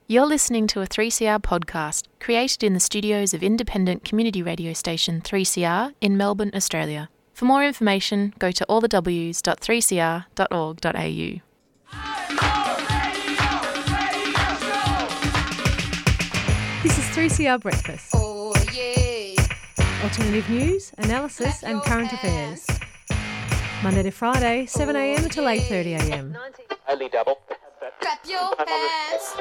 You're listening to a 3CR podcast created in the studios of independent community radio station 3CR in Melbourne, Australia. For more information, go to allthews.3cr.org.au. This is 3CR Breakfast. Oh, yeah. Alternative news, analysis and current affairs. Monday to Friday, 7am until 8:30am. Only double. Clap your hands.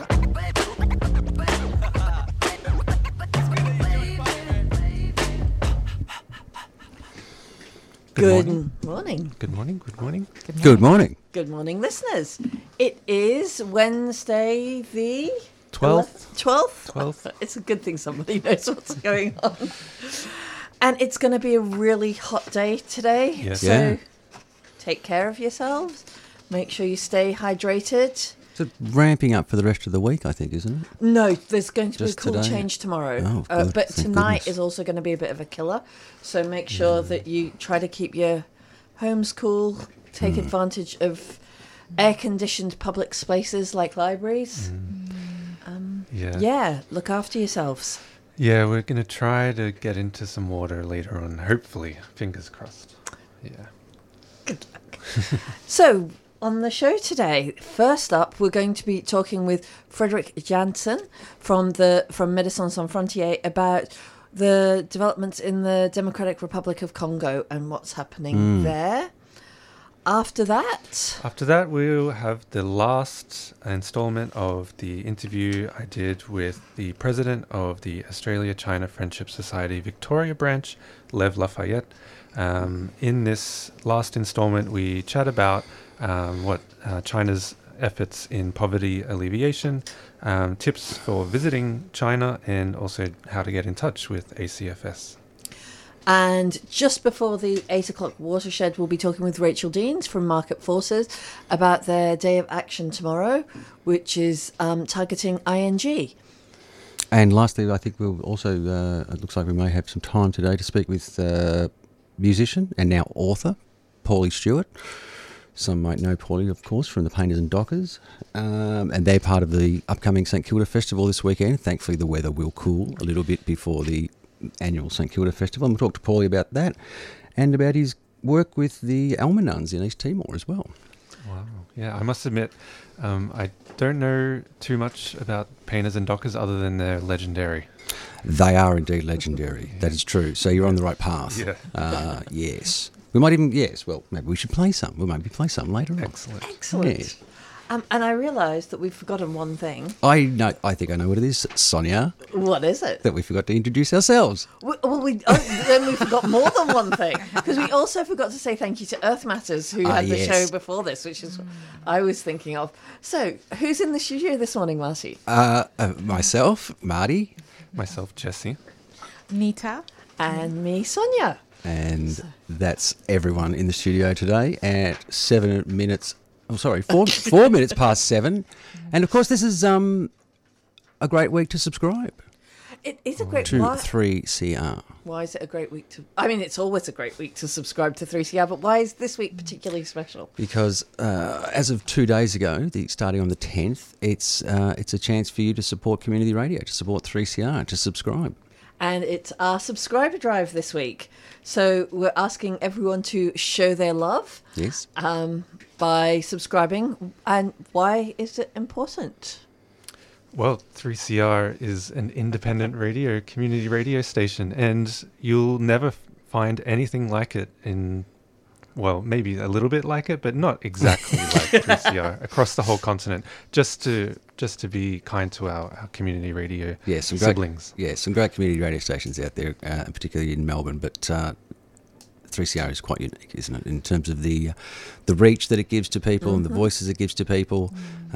Good morning. Good morning. Good morning. Good morning. Good morning, listeners. It is Wednesday the 12th. 12th? It's a good thing somebody knows what's going on. And it's going to be a really hot day today. Yes. So Yeah. take care of yourselves. Make sure you stay hydrated. It's ramping up for the rest of the week, I think, isn't it? No, there's going to Just be a cool today? change tomorrow. Oh, good. But Thank tonight goodness. is also going to be a bit of a killer. So make sure that you try to keep your homes cool. Take advantage of air-conditioned public spaces like libraries. Yeah. Look after yourselves. Yeah, we're going to try to get into some water later on, hopefully. Fingers crossed. Yeah. So, on the show today, first up, we're going to be talking with Frederick Jansen from Médecins Sans Frontières about the developments in the Democratic Republic of Congo and what's happening there. After that, we'll have the last installment of the interview I did with the president of the Australia-China Friendship Society Victoria branch, Lev Lafayette. In this last installment, we chat about what China's efforts in poverty alleviation, tips for visiting China, and also how to get in touch with ACFS. and just before the 8 o'clock watershed, we'll be talking with Rachel Deans from Market Forces about their day of action tomorrow, which is targeting ING. And lastly, I think we'll also, it looks like we may have some time today to speak with musician and now author, Paulie Stewart. Some might know Paulie, of course, from the Painters and Dockers. And they're part of the upcoming St Kilda Festival this weekend. Thankfully, the weather will cool a little bit before the annual St Kilda Festival. And we'll talk to Paulie about that and about his work with the Alma Nuns in East Timor as well. Wow. Yeah, I must admit, I don't know too much about Painters and Dockers other than they're legendary. They are indeed legendary. That is true. So you're on the right path. Yeah. Yes. We might even, well, maybe we should play some. We'll maybe play some later on. Excellent. Yes. And I realised that we've forgotten one thing. I think I know what it is, Sonia, What is it? that we forgot to introduce ourselves. Then we forgot more than one thing, because we also forgot to say thank you to Earth Matters, who had the yes. show before this, which is what I was thinking of. So, who's in the studio this morning, Marty? Myself, Marty, Myself, Jesse. Nita. And me, Sonia. and that's everyone in the studio today at 4 minutes past 7. And of course, this is a great week to subscribe It is a great to why 3CR. Why is it a great week to... I mean, it's always a great week to subscribe to 3CR, but why is this week particularly special? Because as of 2 days ago, starting on the 10th, it's a chance for you to support community radio, to support 3CR, to subscribe. And it's our subscriber drive this week. So we're asking everyone to show their love Yes. by subscribing. And why is it important? Well, 3CR is an independent radio, community radio station, and you'll never find anything like it in, well, maybe a little bit like it, but not exactly like 3CR across the whole continent. Just to be kind to our community radio siblings. Some great community radio stations out there, particularly in Melbourne, but 3CR is quite unique, isn't it, in terms of the reach that it gives to people and the voices it gives to people,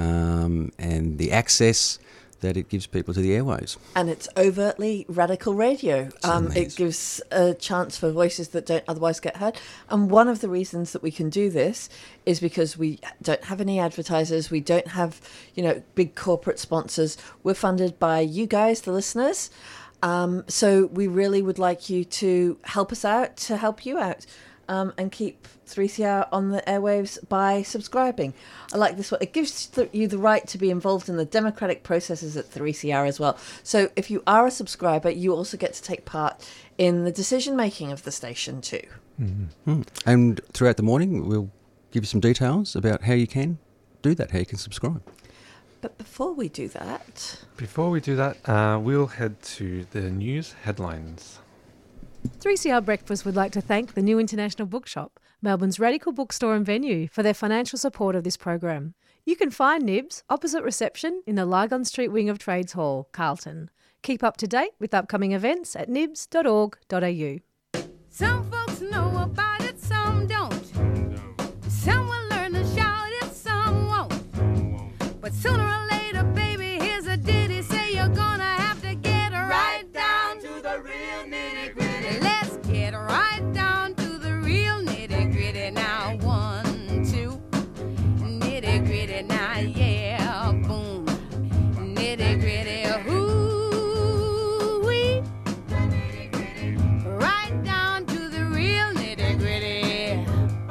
and the access that it gives people to the airwaves. And it's overtly radical radio. It gives a chance for voices that don't otherwise get heard. And one of the reasons that we can do this is because we don't have any advertisers. We don't have, big corporate sponsors. We're funded by you guys, the listeners. So we really would like you to help us out, to help you out. and keep 3CR on the airwaves by subscribing. I like this one. It gives you the right to be involved in the democratic processes at 3CR as well. So if you are a subscriber, you also get to take part in the decision making of the station too. Mm-hmm. And throughout the morning, we'll give you some details about how you can do that, how you can subscribe. But before we do that, we'll head to the news headlines. 3CR Breakfast would like to thank the New International Bookshop, Melbourne's radical bookstore and venue, for their financial support of this program. You can find Nibs opposite reception in the Lygon Street wing of Trades Hall, Carlton. Keep up to date with upcoming events at nibs.org.au. Some folks know about it, some don't. Some will learn to shout it, some won't. But sooner or later, baby, here's a ditty. Say you're gonna have to get right down to the real nitty-gritty. Let's get right down to the real nitty-gritty now. 1, 2, nitty-gritty now, yeah, boom. Nitty-gritty, ooh-wee. Right down to the real nitty-gritty.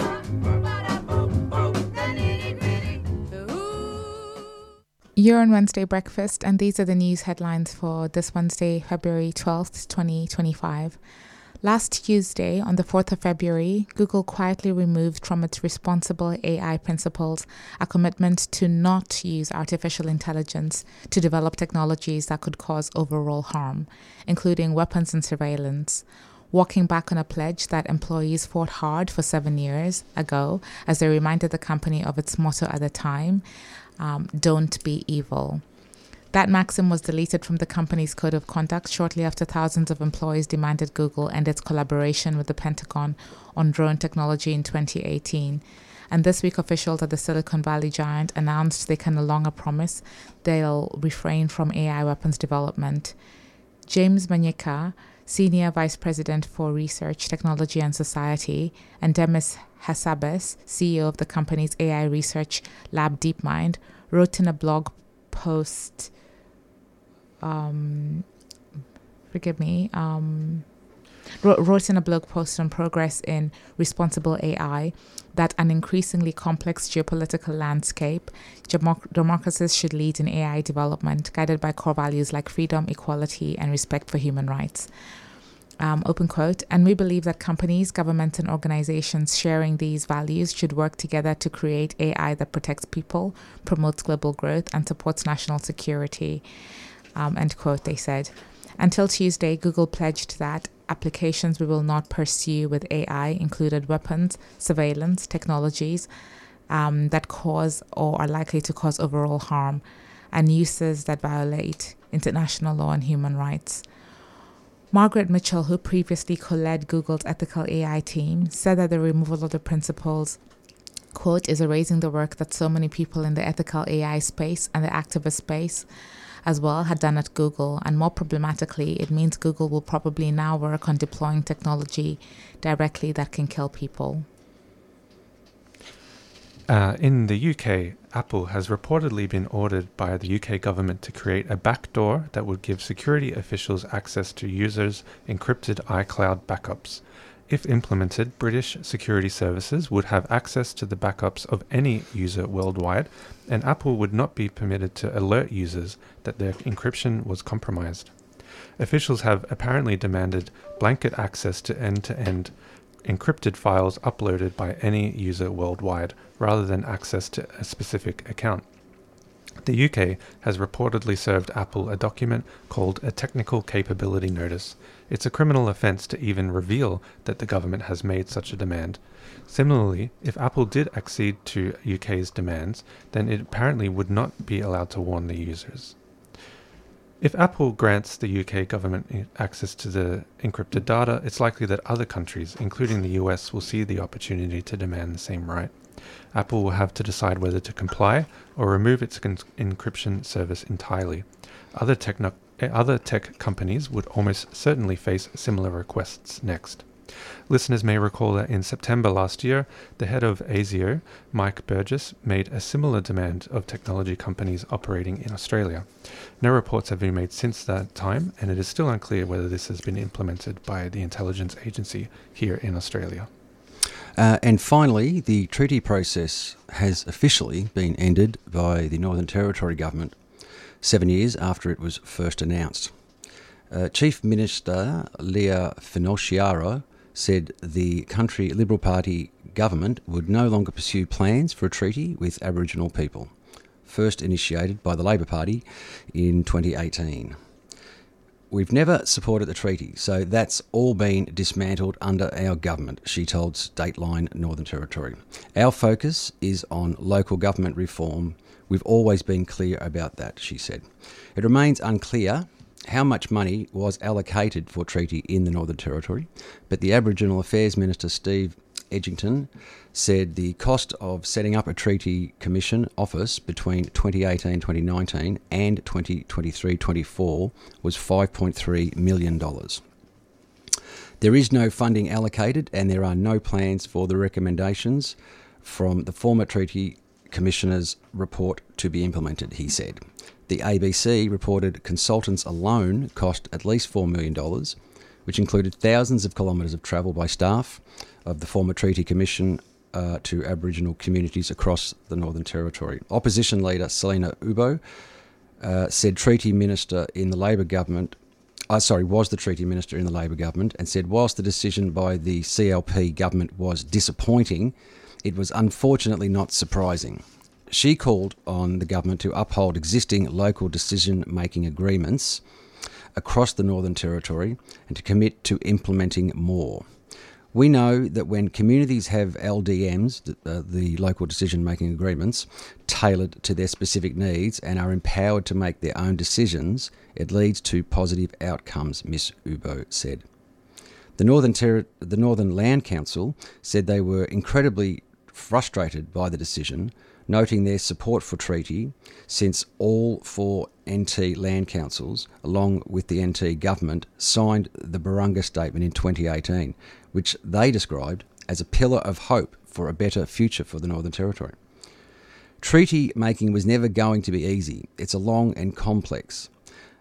You're on Wednesday Breakfast, and these are the news headlines for this Wednesday, February 12th, 2025. Last Tuesday, on the 4th of February, Google quietly removed from its responsible AI principles a commitment to not use artificial intelligence to develop technologies that could cause overall harm, including weapons and surveillance, walking back on a pledge that employees fought hard for 7 years ago as they reminded the company of its motto at the time, don't be evil. That maxim was deleted from the company's code of conduct shortly after thousands of employees demanded Google end its collaboration with the Pentagon on drone technology in 2018. And this week, officials at the Silicon Valley giant announced they can no longer promise they'll refrain from AI weapons development. James Manyika, Senior Vice President for Research, Technology and Society, and Demis Hassabis, CEO of the company's AI research lab DeepMind, wrote in a blog post, wrote in a blog post on progress in responsible AI that an increasingly complex geopolitical landscape, democracies should lead in AI development, guided by core values like freedom, equality, and respect for human rights. Open quote, and we believe that companies, governments, and organizations sharing these values should work together to create AI that protects people, promotes global growth, and supports national security, end quote, they said. Until Tuesday, Google pledged that applications we will not pursue with AI included weapons, surveillance, technologies that cause or are likely to cause overall harm, and uses that violate international law and human rights. Margaret Mitchell, who previously co-led Google's ethical AI team, said that the removal of the principles, quote, is erasing the work that so many people in the ethical AI space and the activist space as well had done at Google. And more problematically, it means Google will probably now work on deploying technology directly that can kill people. In the UK, Apple has reportedly been ordered by the UK government to create a backdoor that would give security officials access to users' encrypted iCloud backups. If implemented, British security services would have access to the backups of any user worldwide, and Apple would not be permitted to alert users that their encryption was compromised. Officials have apparently demanded blanket access to end-to-end encrypted files uploaded by any user worldwide, rather than access to a specific account. The UK has reportedly served Apple a document called a Technical Capability Notice. It's a criminal offence to even reveal that the government has made such a demand. Similarly, if Apple did accede to UK's demands, then it apparently would not be allowed to warn the users. If Apple grants the UK government access to the encrypted data, it's likely that other countries, including the US, will see the opportunity to demand the same right. Apple will have to decide whether to comply or remove its encryption service entirely. Other tech companies would almost certainly face similar requests next. Listeners may recall that in September last year, the head of ASIO, Mike Burgess, made a similar demand of technology companies operating in Australia. No reports have been made since that time, and it is still unclear whether this has been implemented by the intelligence agency here in Australia. And finally, the treaty process has officially been ended by the Northern Territory government 7 years after it was first announced. Chief Minister Leah Finocchiaro said the country Liberal Party government would no longer pursue plans for a treaty with Aboriginal people, first initiated by the Labor Party in 2018. We've never supported the treaty, so that's all been dismantled under our government, she told Stateline Northern Territory. Our focus is on local government reform. We've always been clear about that, she said. It remains unclear how much money was allocated for treaty in the Northern Territory, but the Aboriginal Affairs Minister Steve Edgington said the cost of setting up a treaty commission office between 2018-2019 and 2023-24 was $5.3 million. There is no funding allocated and there are no plans for the recommendations from the former treaty commissioner's report to be implemented, he said. The ABC reported consultants alone cost at least $4 million, which included thousands of kilometres of travel by staff of the former Treaty Commission to Aboriginal communities across the Northern Territory. Opposition leader Selina Ubo said Treaty Minister in the Labor government, was the Treaty Minister in the Labor government, and said whilst the decision by the CLP government was disappointing, it was unfortunately not surprising. She called on the government to uphold existing local decision-making agreements across the Northern Territory and to commit to implementing more. We know that when communities have LDMs, the local decision-making agreements, tailored to their specific needs and are empowered to make their own decisions, it leads to positive outcomes, Ms Ubo said. The Northern Land Council said they were incredibly frustrated by the decision, noting their support for treaty since all four NT land councils, along with the NT government, signed the Barunga Statement in 2018, which they described as a pillar of hope for a better future for the Northern Territory. Treaty making was never going to be easy. It's long and complex,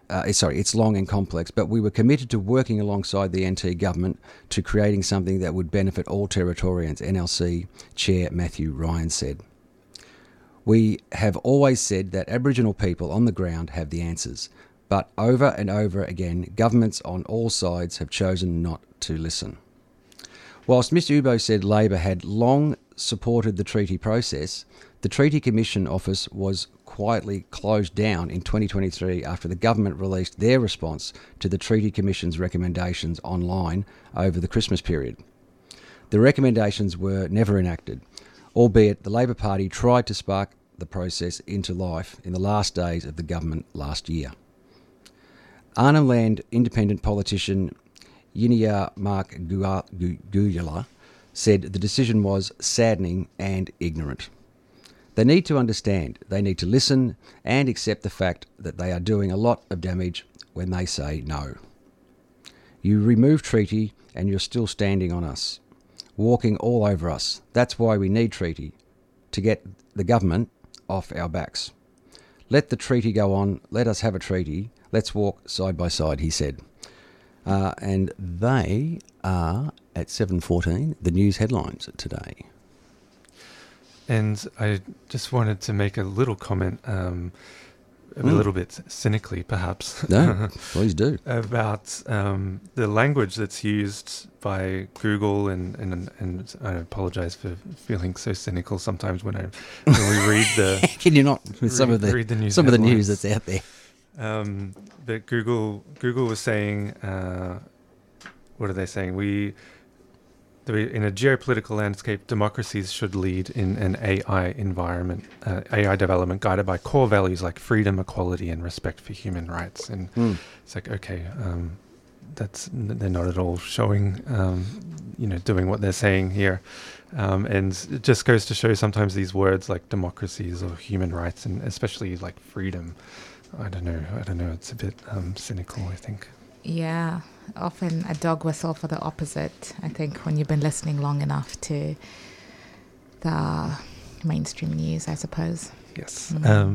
but we were committed to working alongside the NT government to creating something that would benefit all Territorians, NLC Chair Matthew Ryan said. We have always said that Aboriginal people on the ground have the answers, but over and over again, governments on all sides have chosen not to listen. Whilst Mr Ubo said Labor had long supported the treaty process, the Treaty Commission office was quietly closed down in 2023 after the government released their response to the Treaty Commission's recommendations online over the Christmas period. The recommendations were never enacted, albeit the Labor Party tried to spark the process into life in the last days of the government last year. Arnhem Land independent politician Yinia Mark Guyala said the decision was saddening and ignorant. They need to understand, they need to listen and accept the fact that they are doing a lot of damage when they say no. You remove treaty and you're still standing on us, walking all over us. That's why we need treaty, to get the government off our backs. Let the treaty go on, let us have a treaty, let's walk side by side, he said. And they are, at 7:14, the news headlines today. And I just wanted to make a little comment, a little bit cynically perhaps. No, please do. About the language that's used by Google, and I apologise for feeling so cynical sometimes when we read the. Can you not with some of the news that's out there? But Google was saying, what are they saying? In a geopolitical landscape, democracies should lead in an AI environment, AI development guided by core values like freedom, equality, and respect for human rights. And it's like, okay, they're not at all showing, doing what they're saying here. And it just goes to show sometimes these words like democracies or human rights, and especially like freedom, I don't know. It's a bit cynical, I think. Yeah, often a dog whistle for the opposite, I think, when you've been listening long enough to the mainstream news, I suppose. Yes.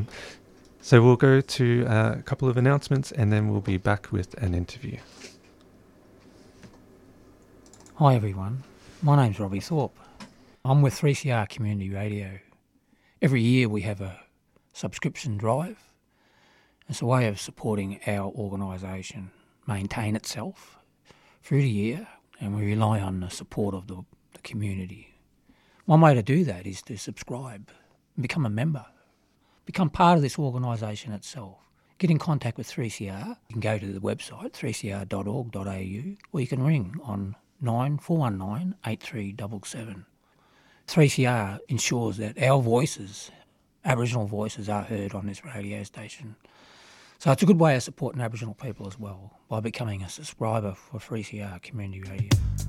So we'll go to a couple of announcements and then we'll be back with an interview. Hi everyone, my name's Robbie Thorpe. I'm with 3CR Community Radio. Every year we have a subscription drive. It's a way of supporting our organisation maintain itself through the year, and we rely on the support of the community. One way to do that is to subscribe and become a member, become part of this organisation itself. Get in contact with 3CR. You can go to the website 3cr.org.au, or you can ring on 9419 8377. 3CR ensures that our voices, Aboriginal voices, are heard on this radio station. So it's a good way of supporting Aboriginal people as well, by becoming a subscriber for 3CR Community Radio.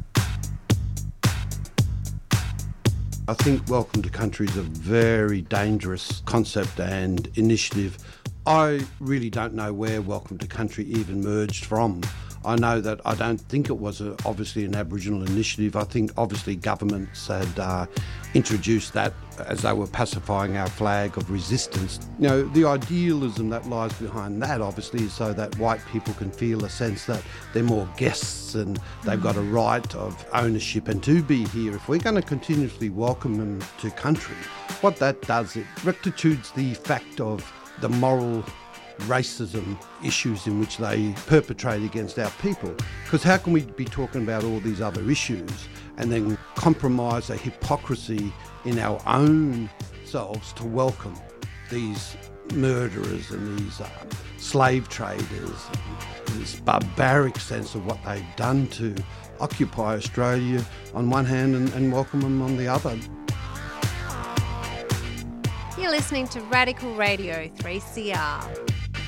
I think Welcome to Country is a very dangerous concept and initiative. I really don't know where Welcome to Country even merged from. I know that I don't think it was obviously an Aboriginal initiative. I think obviously governments had introduced that as they were pacifying our flag of resistance. You know, the idealism that lies behind that obviously is so that white people can feel a sense that they're more guests and they've got a right of ownership and to be here. If we're going to continuously welcome them to country, what that does, it rectitudes the fact of the moral racism issues in which they perpetrate against our people. Because how can we be talking about all these other issues and then compromise a hypocrisy in our own selves to welcome these murderers and these slave traders, and this barbaric sense of what they've done to occupy Australia on one hand and welcome them on the other. You're listening to Radical Radio 3CR.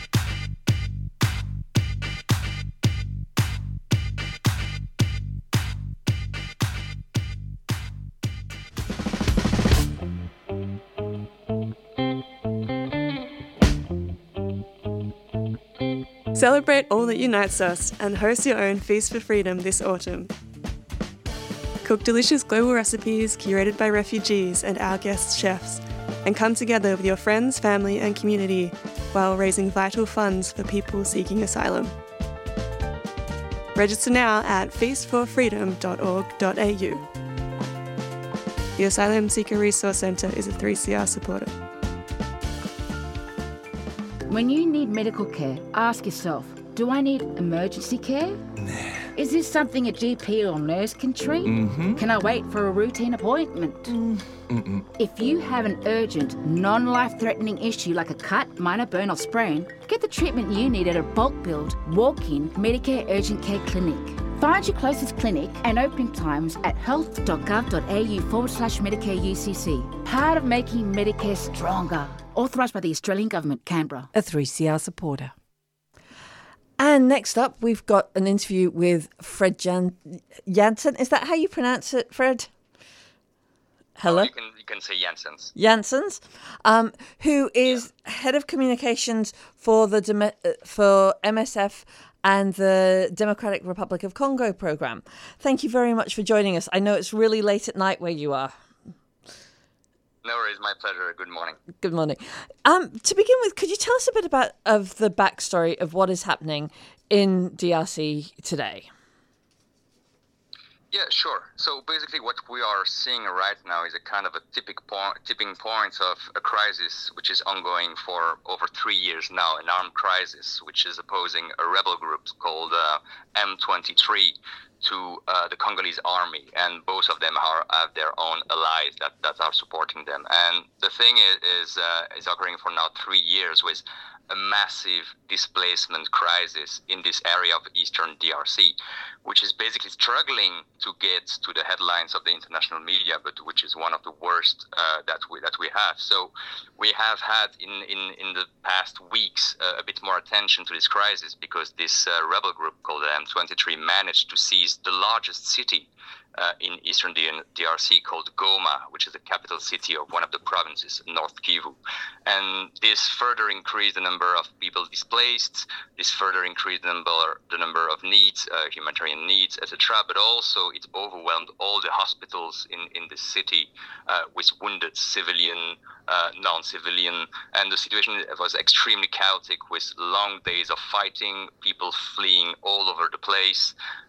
Celebrate all that unites us and host your own Feast for Freedom this autumn. Cook delicious global recipes curated by refugees and our guest chefs, and come together with your friends, family and community while raising vital funds for people seeking asylum. Register now at feastforfreedom.org.au. The Asylum Seeker Resource Centre is a 3CR supporter. When you need medical care, ask yourself, do I need emergency care? Nah. Is this something a GP or nurse can treat? Mm-hmm. Can I wait for a routine appointment? Mm-mm. If you have an urgent, non-life-threatening issue like a cut, minor burn or sprain, get the treatment you need at a bulk-billed, walk-in Medicare urgent care clinic. Find your closest clinic and opening times at health.gov.au/Medicare UCC. Part of making Medicare stronger. Authorised by the Australian Government, Canberra. A 3CR supporter. And next up, we've got an interview with Fred Janssen. Is that how you pronounce it, Fred? Hello? You can say Janssens. Janssens, who is head of communications for for MSF and the Democratic Republic of Congo program. Thank you very much for joining us. I know it's really late at night where you are. No worries, my pleasure. Good morning. Good morning. To begin with, could you tell us a bit of the backstory of what is happening in DRC today? Yeah, sure. So basically what we are seeing right now is a kind of a tipping point of a crisis which is ongoing for over 3 years now, an armed crisis which is opposing a rebel group called M23 to the Congolese army, and both of them have their own allies that are supporting them. And the thing is occurring for now 3 years with a massive displacement crisis in this area of eastern DRC, which is basically struggling to get to the headlines of the international media, but which is one of the worst that we have. So we have had in the past weeks a bit more attention to this crisis because this rebel group called M23 managed to seize the largest city in eastern DRC called Goma, which is the capital city of one of the provinces, North Kivu. And this further increased the number of people displaced, this further increased the number of needs, humanitarian needs, etc. But also it overwhelmed all the hospitals in the city with wounded civilian, non-civilian, and the situation was extremely chaotic with long days of fighting, people fleeing all over the place.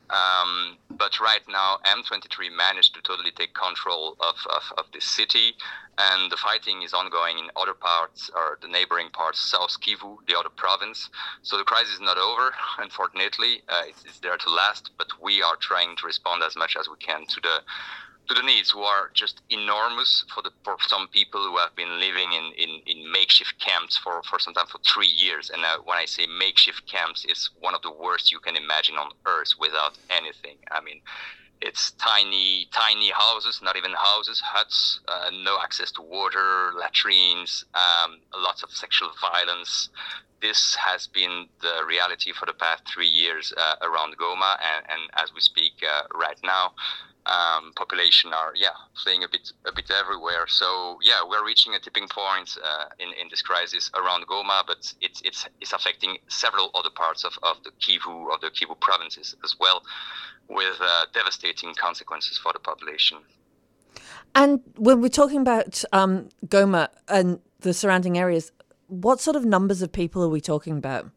But right now, M23 managed to totally take control of this city, and the fighting is ongoing in other parts, or the neighboring parts, South Kivu, the other province. So the crisis is not over, unfortunately. It's there to last, but we are trying to respond as much as we can to the needs, who are just enormous for some people who have been living in makeshift camps for some time, for 3 years. And when I say makeshift camps, it's one of the worst you can imagine on earth, without anything. I mean, it's tiny houses, not even houses, huts, no access to water, latrines, lots of sexual violence. This has been the reality for the past 3 years around Goma, and as we speak right now, population are fleeing a bit everywhere. So we're reaching a tipping point in this crisis around Goma, but it's affecting several other parts of the Kivu provinces as well, with devastating consequences for the population. And when we're talking about Goma and the surrounding areas, what sort of numbers of people are we talking about?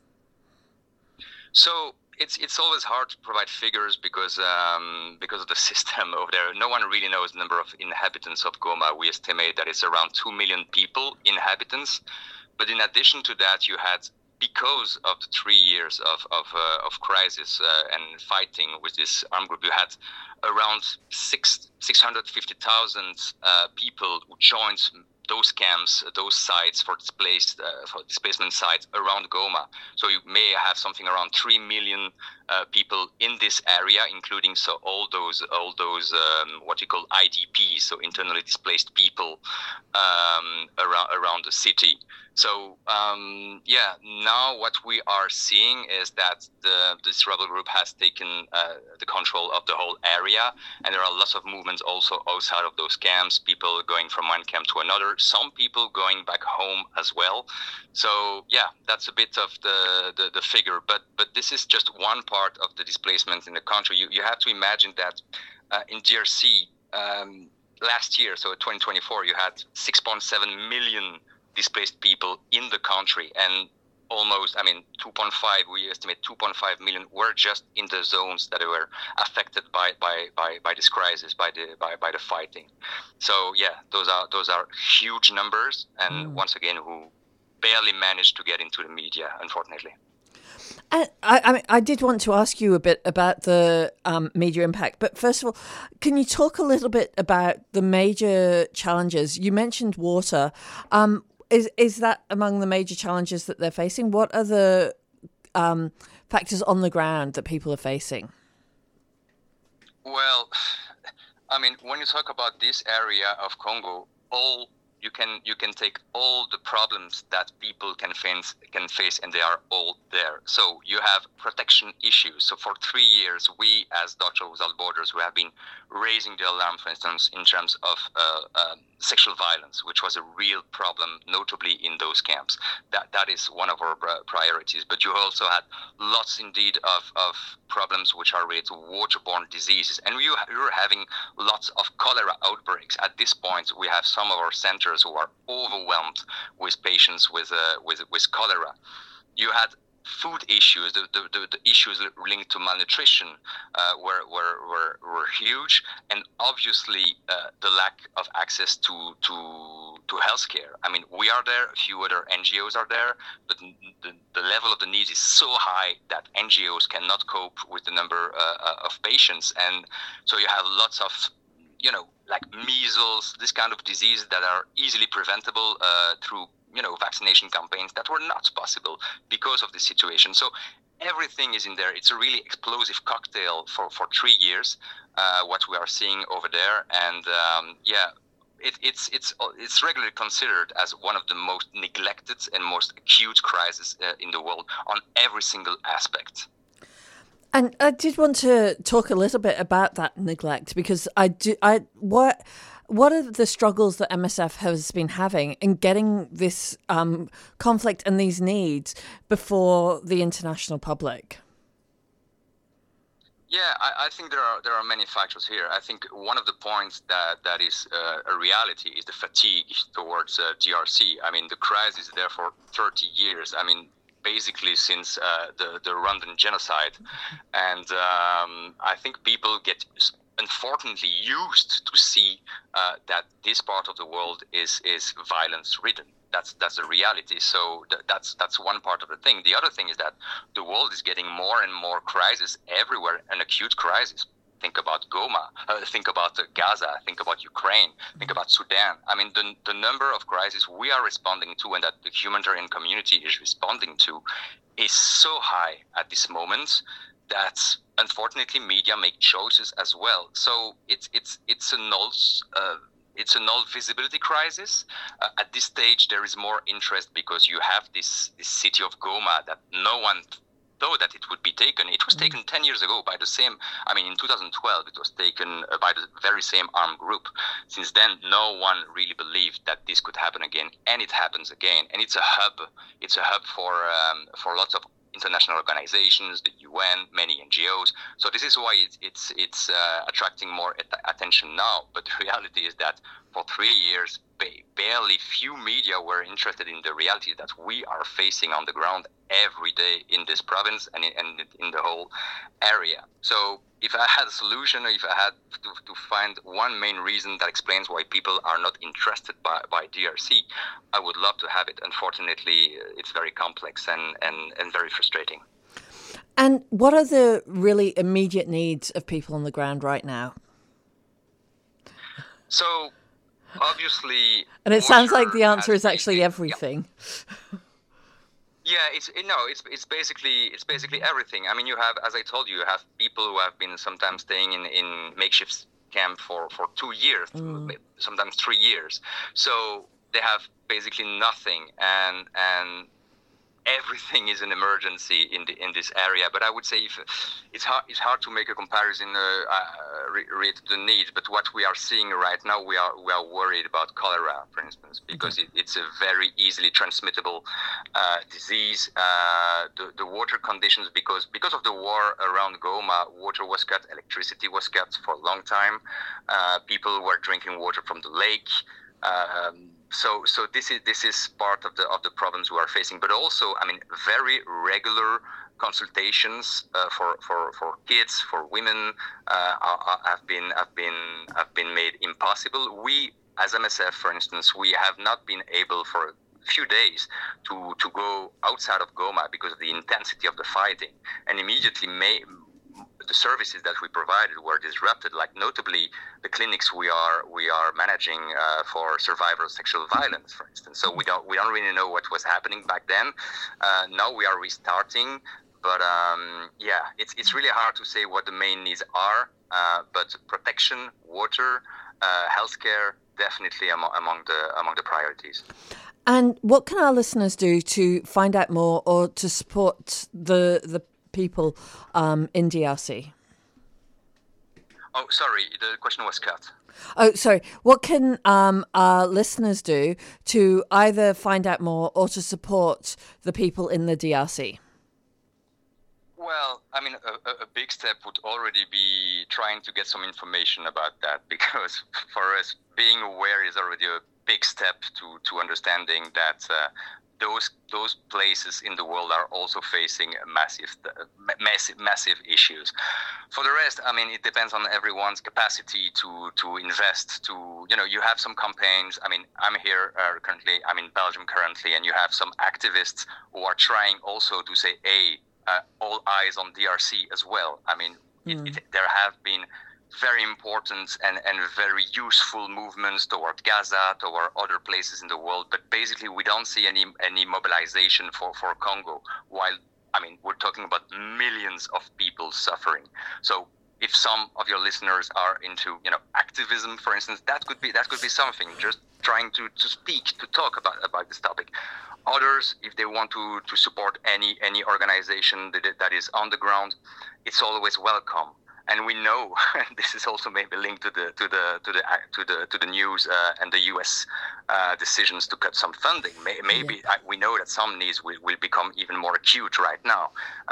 So it's always hard to provide figures because of the system over there. No one really knows the number of inhabitants of Goma. We estimate that it's around 2 million inhabitants. But in addition to that, you had, because of the 3 years of crisis and fighting with this armed group, you had around 650,000 people who joined those camps, those sites for displacement sites around Goma. So you may have something around 3 million people in this area, including all those what you call IDPs, so internally displaced people around the city. So now what we are seeing is that this rebel group has taken the control of the whole area, and there are lots of movements also outside of those camps, people going from one camp to another, some people going back home as well. So that's a bit of the figure, but this is just one part of the displacement in the country. You have to imagine that in DRC last year, so 2024, you had 6.7 million displaced people in the country, and almost, 2.5, we estimate 2.5 million were just in the zones that were affected by this crisis, by the fighting. So those are huge numbers, and once again, who barely managed to get into the media, unfortunately. I did want to ask you a bit about the media impact, but first of all, can you talk a little bit about the major challenges? You mentioned water. Is that among the major challenges that they're facing? What are the factors on the ground that people are facing? Well, when you talk about this area of Congo, you can take all the problems that people can face, and they are all there. So you have protection issues. So for 3 years, we as Doctors Without Borders, we have been raising the alarm, for instance, in terms of sexual violence, which was a real problem, notably in those camps. That is one of our priorities. But you also had lots indeed of problems which are related to waterborne diseases. And we were having lots of cholera outbreaks. At this point, we have some of our centers who are overwhelmed with patients with cholera. You had food issues, the issues linked to malnutrition were huge, and obviously the lack of access to healthcare. We are there, a few other NGOs are there, but the level of the need is so high that NGOs cannot cope with the number of patients, and so you have lots of like measles, this kind of disease that are easily preventable through vaccination campaigns that were not possible because of the situation. So everything is in there. It's a really explosive cocktail for 3 years, what we are seeing over there. And it's regularly considered as one of the most neglected and most acute crises in the world on every single aspect. And I did want to talk a little bit about that neglect, because what are the struggles that MSF has been having in getting this conflict and these needs before the international public? Yeah, I think there are many factors here. I think one of the points that is a reality is the fatigue towards DRC. The crisis is there for 30 years. basically since the Rwandan genocide. And I think people get unfortunately used to see that this part of the world is violence-ridden. That's the reality. So that's one part of the thing. The other thing is that the world is getting more and more crises everywhere, an acute crisis. Think about Goma, think about Gaza, think about Ukraine, think about Sudan. I mean, the number of crises we are responding to and that the humanitarian community is responding to is so high at this moment that unfortunately media make choices as well. So it's a null visibility crisis. At this stage, there is more interest because you have this city of Goma that no one thought that it would be taken. It was taken 10 years ago by the same, in 2012, it was taken by the very same armed group. Since then, no one really believed that this could happen again, and it happens again. And it's a hub. It's a hub for lots of international organizations, the UN, many NGOs. So this is why it's attracting more attention now. But the reality is that for 3 years, barely few media were interested in the reality that we are facing on the ground every day in this province and in the whole area. So if I had a solution, or if I had to find one main reason that explains why people are not interested by DRC, I would love to have it. Unfortunately, it's very complex and very frustrating. And what are the really immediate needs of people on the ground right now? So obviously, and it sounds like the answer is actually everything. Yeah, it's basically everything. I mean, you have, as I told you have people who have been sometimes staying in makeshift camp for 2 years, sometimes 3 years. So they have basically nothing, and everything is an emergency in this area. But I would say it's hard to make a comparison related to the needs. But what we are seeing right now, we are worried about cholera, for instance, because it's a very easily transmittable disease. The water conditions, because of the war around Goma, water was cut, electricity was cut for a long time. People were drinking water from the lake. So this is part of the problems we are facing, but also, very regular consultations for kids, for women have been made impossible. We, as MSF, for instance, we have not been able for a few days to go outside of Goma because of the intensity of the fighting, and immediately the services that we provided were disrupted, like notably the clinics we are managing for survivors of sexual violence, for instance. So we don't really know what was happening back then. Now we are restarting, but it's really hard to say what the main needs are. But protection, water, healthcare, definitely among the priorities. And what can our listeners do to find out more or to support the people in DRC? Oh, sorry, the question was cut. Oh, sorry. What can our listeners do to either find out more or to support the people in the DRC? Well, a big step would already be trying to get some information about that, because for us, being aware is already a big step to understanding that those places in the world are also facing massive issues. For the rest, it depends on everyone's capacity to invest. You have some campaigns. I'm here currently. I'm in Belgium currently, and you have some activists who are trying also to say, "Hey, all eyes on DRC as well." There have been very important and very useful movements toward Gaza, toward other places in the world, but basically we don't see any mobilization for Congo, while we're talking about millions of people suffering. So if some of your listeners are into activism, for instance, that could be something, just trying to speak, to talk about this topic. Others, if they want to support any organization that is on the ground, it's always welcome. And we know this is also maybe linked to the news and the U.S. Decisions to cut some funding. We know that some needs will become even more acute right now.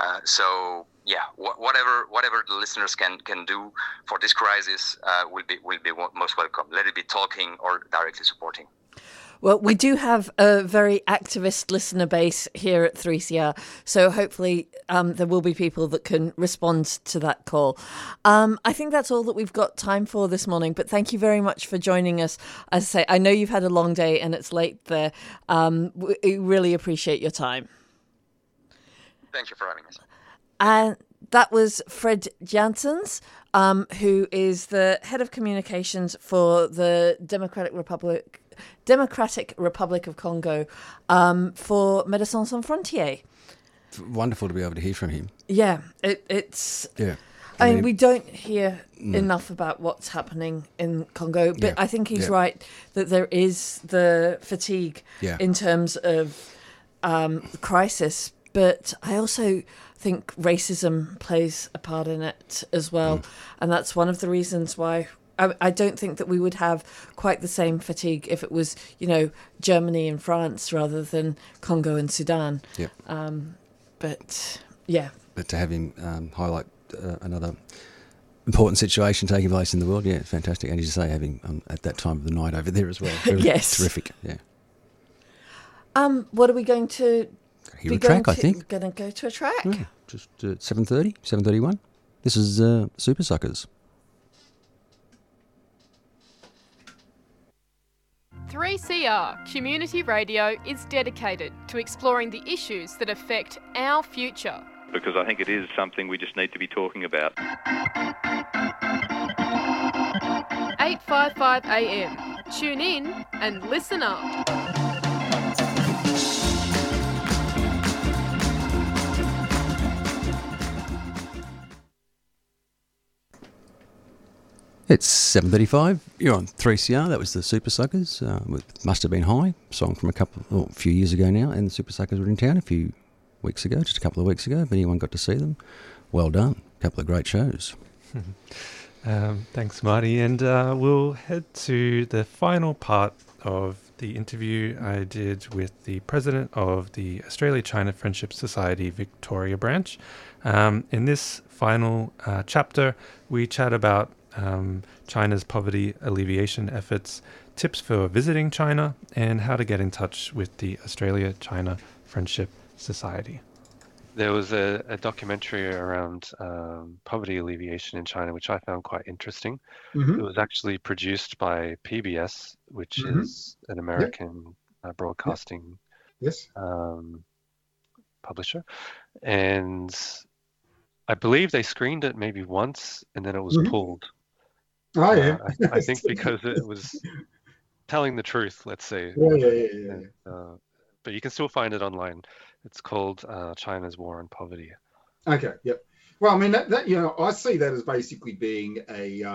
Whatever the listeners can do for this crisis will be most welcome. Let it be talking or directly supporting. Well, we do have a very activist listener base here at 3CR, so hopefully there will be people that can respond to that call. I think that's all that we've got time for this morning, but thank you very much for joining us. As I say, I know you've had a long day and it's late there. We really appreciate your time. Thank you for having me. And that was Fred Janssens, who is the head of communications for the Democratic Republic of Congo for Médecins Sans Frontières. It's wonderful to be able to hear from him. Yeah, it's. Yeah. I mean, we don't hear enough about what's happening in Congo, but I think he's right that there is the fatigue in terms of crisis. But I also think racism plays a part in it as well. And that's one of the reasons why I don't think that we would have quite the same fatigue if it was, Germany and France rather than Congo and Sudan. Yep. But, yeah. But to have him highlight another important situation taking place in the world, fantastic. And as you say, having at that time of the night over there as well. Yes. Terrific, yeah. What are we going to... Hear a track, I think. We're going to go to a track. Yeah, just 7:30, 7:31. This is Super Suckers. 3CR Community Radio is dedicated to exploring the issues that affect our future. Because I think it is something we just need to be talking about. 855 AM. Tune in and listen up. It's 7:35. You're on 3CR. That was the Super Suckers with Must Have Been High, song from a few years ago now. And the Super Suckers were in town just a couple of weeks ago. If anyone got to see them, well done. A couple of great shows. Thanks, Marty. And we'll head to the final part of the interview I did with the president of the Australia-China Friendship Society Victoria branch. In this final chapter, we chat about China's poverty alleviation efforts, tips for visiting China, and how to get in touch with the Australia-China Friendship Society. There was a documentary around poverty alleviation in China, which I found quite interesting. Mm-hmm. It was actually produced by PBS, which is an American broadcasting publisher. And I believe they screened it maybe once, and then it was pulled. Oh, yeah. I think because it was telling the truth, let's say. Yeah. But you can still find it online. It's called China's War on Poverty. Okay, yep. Well, I mean, that I see that as basically being a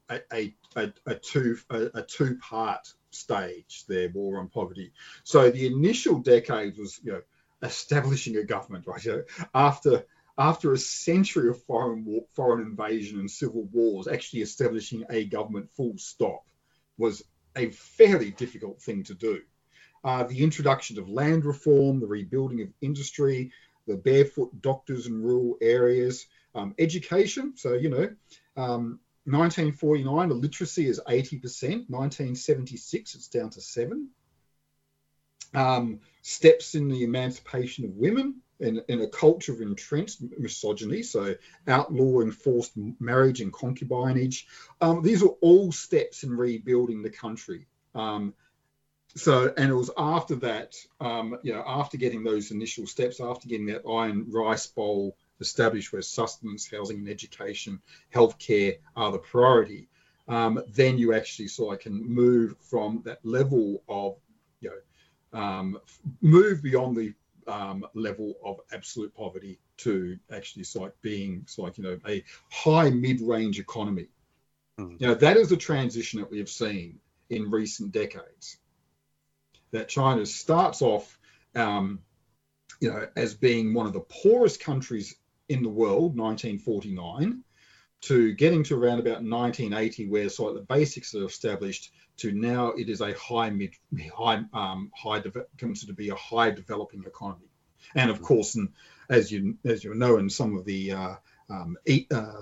two-part stage, their war on poverty. So the initial decade was, establishing a government, right? After a century of foreign invasion and civil wars, actually establishing a government full stop was a fairly difficult thing to do. The introduction of land reform, the rebuilding of industry, the barefoot doctors in rural areas, education. So, 1949, the literacy is 80%. 1976, it's down to 7%. Steps in the emancipation of women. In a culture of entrenched misogyny, so outlawing forced marriage and concubinage. These are all steps in rebuilding the country. And it was after that, after getting those initial steps, after getting that iron rice bowl established where sustenance, housing and education, healthcare are the priority, then you actually can move from that level of, move beyond the level of absolute poverty to actually being a high mid-range economy. That is the transition that we have seen in recent decades. That China starts off, as being one of the poorest countries in the world, 1949, to getting to around about 1980, where the basics are established, to now it is a considered to be a high developing economy. And of course, as you know, in some of the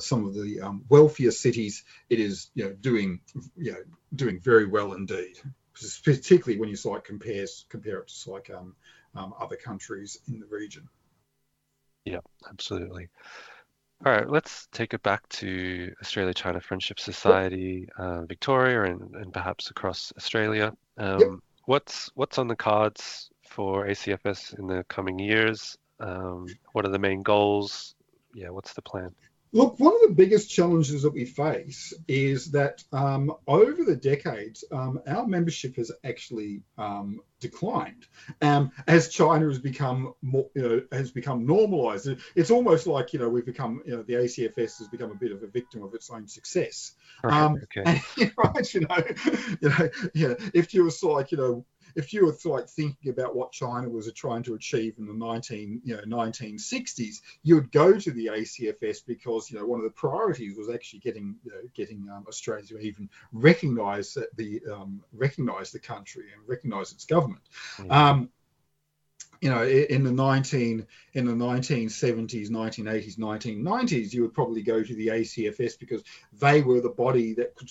wealthier cities, it is doing very well indeed. particularly when you like compare it to like other countries in the region. Yeah, absolutely. All right, let's take it back to Australia-China Friendship Society, Victoria, and perhaps across Australia. What's on the cards for ACFS in the coming years? What are the main goals? Yeah, what's the plan? Look, one of the biggest challenges that we face is that over the decades, our membership has actually declined as China has become more, normalised. It's almost like we've become, the ACFS has become a bit of a victim of its own success. Okay. And, if you were like, if you were like thinking about what China was trying to achieve in the 1960s, you would go to the ACFS because one of the priorities was actually getting Australia to even recognise the country and recognise its government. In the 1970s, 1980s, 1990s, you would probably go to the ACFS because they were the body that could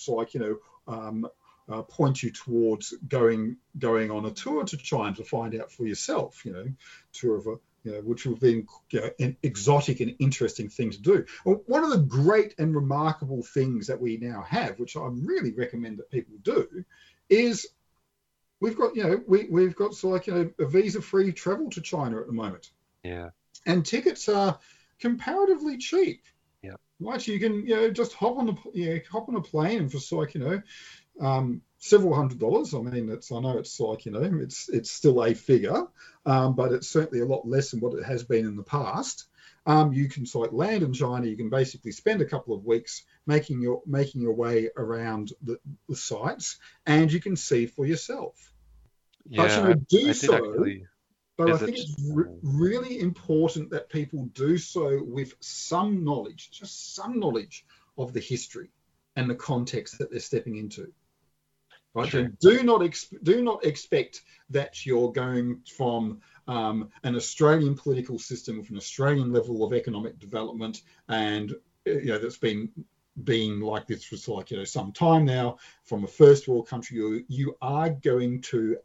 point you towards going on a tour to China to find out for yourself, tour of which would have been an exotic and interesting thing to do. Well, one of the great and remarkable things that we now have, which I really recommend that people do, is we've got we've got a visa-free travel to China at the moment. Yeah. And tickets are comparatively cheap. Yeah. Like you can just hop on a plane and for several $100s. I mean, I know it's like it's still a figure, but it's certainly a lot less than what it has been in the past. You can land in China. You can basically spend a couple of weeks making your way around the sites, and you can see for yourself. Yeah, But I think it's really important that people do so with some knowledge, just some knowledge of the history and the context that they're stepping into. Right? Sure. So do not expect that you're going from an Australian political system with an Australian level of economic development, and that's been like this for some time now, from a first world country. You are going to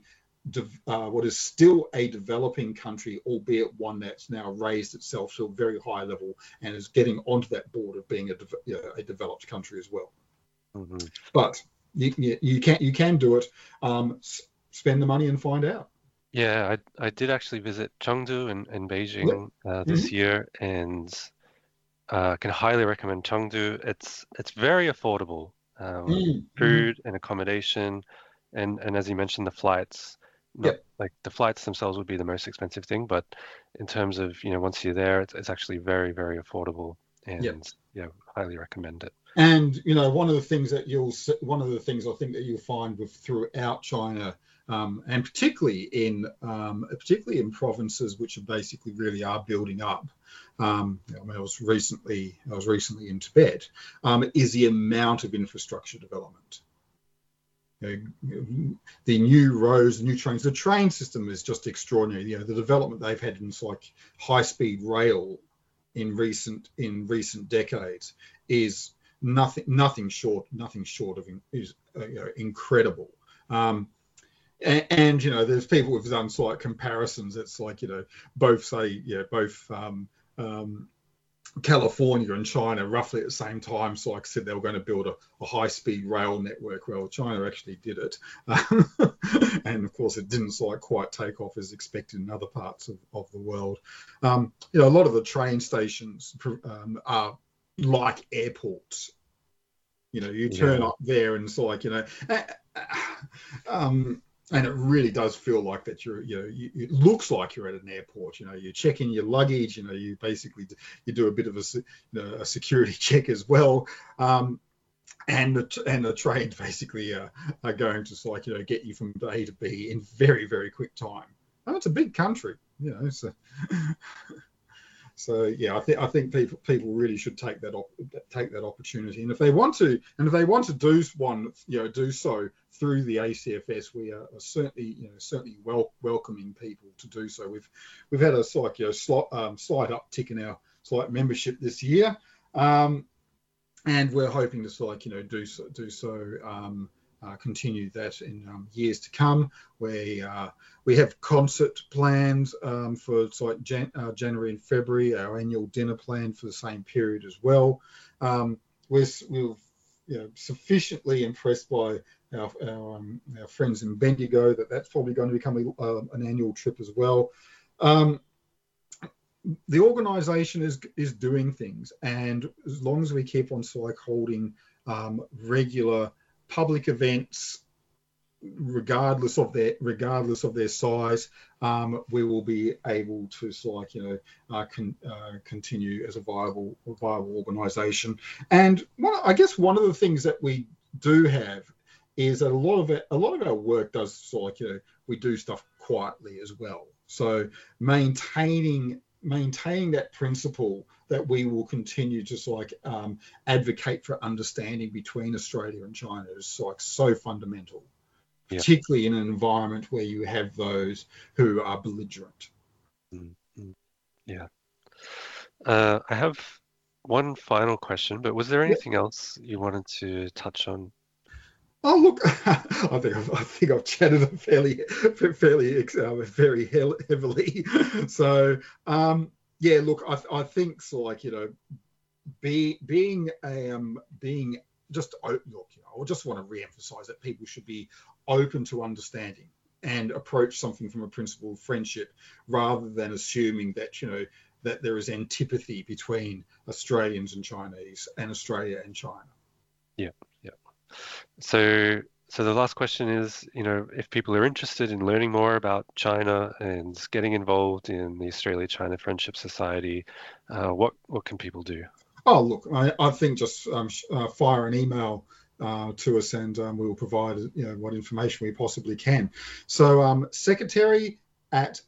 what is still a developing country, albeit one that's now raised itself to a very high level and is getting onto that board of being a developed country as well. Mm-hmm. But you can do it. Spend the money and find out. Yeah, I did actually visit Chengdu and Beijing this year, and can highly recommend Chengdu. It's very affordable, food and accommodation, and as you mentioned, the flights. Like the flights themselves would be the most expensive thing, but in terms of once you're there, it's actually very, very affordable, and highly recommend it. And one of the things I think that you'll find throughout China, and particularly in provinces which are basically really are building up. I was recently in Tibet. Is the amount of infrastructure development. The new roads, the new trains, the train system is just extraordinary. The development they've had in high-speed rail in recent decades is nothing short of incredible. And there's people who've done comparisons. It's both California and China roughly at the same time. So like I said, they were going to build a high-speed rail network. Well, China actually did it. And of course it didn't quite take off as expected in other parts of the world. A lot of the train stations are like airports. You turn up there and it's and it really does feel like that it looks like you're at an airport. You check in your luggage. You basically do a bit of a security check as well. And the trains basically are going to get you from A to B in very, very quick time. And it's a big country, So yeah, I think people really should take that opportunity, and if they want to do so through the ACFS, we are certainly welcoming people to do so. We've had a slight uptick in our membership this year, and we're hoping to do so continue that in years to come. We have concert plans for it's like January and February, our annual dinner plan for the same period as well. We're sufficiently impressed by our friends in Bendigo that's probably going to become an annual trip as well. The organisation is doing things, and as long as we keep on holding regular public events, regardless of their size, we will be able to continue as a viable organisation. And I guess one of the things that we do have is that a lot of our work does we do stuff quietly as well. So maintaining that principle that we will continue to advocate for understanding between Australia and China is so fundamental, particularly in an environment where you have those who are belligerent. Mm-hmm. Yeah. I have one final question, but was there anything else you wanted to touch on? Oh look, I think I've chatted very heavily. So look, I think being just look, I just want to re-emphasize that people should be open to understanding and approach something from a principle of friendship, rather than assuming that that there is antipathy between Australians and Chinese and Australia and China. Yeah. So the last question is, if people are interested in learning more about China and getting involved in the Australia-China Friendship Society, what can people do? Oh, look, I think just fire an email to us, and we will provide what information we possibly can. So secretary at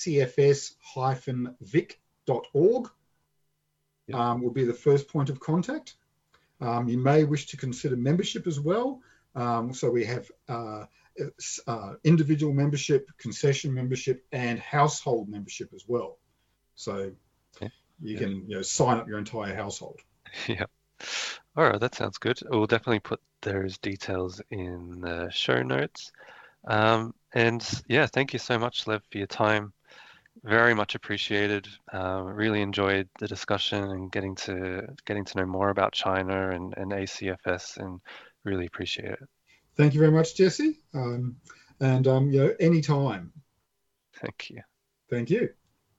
acfs-vic.org will be the first point of contact. You may wish to consider membership as well. So we have individual membership, concession membership, and household membership as well. So you can sign up your entire household. Yeah. All right, that sounds good. We'll definitely put those details in the show notes. And thank you so much, Lev, for your time. Very much appreciated. Really enjoyed the discussion and getting to know more about China and ACFS, and really appreciate it. Thank you very much, Jesse. Anytime. Thank you. Thank you.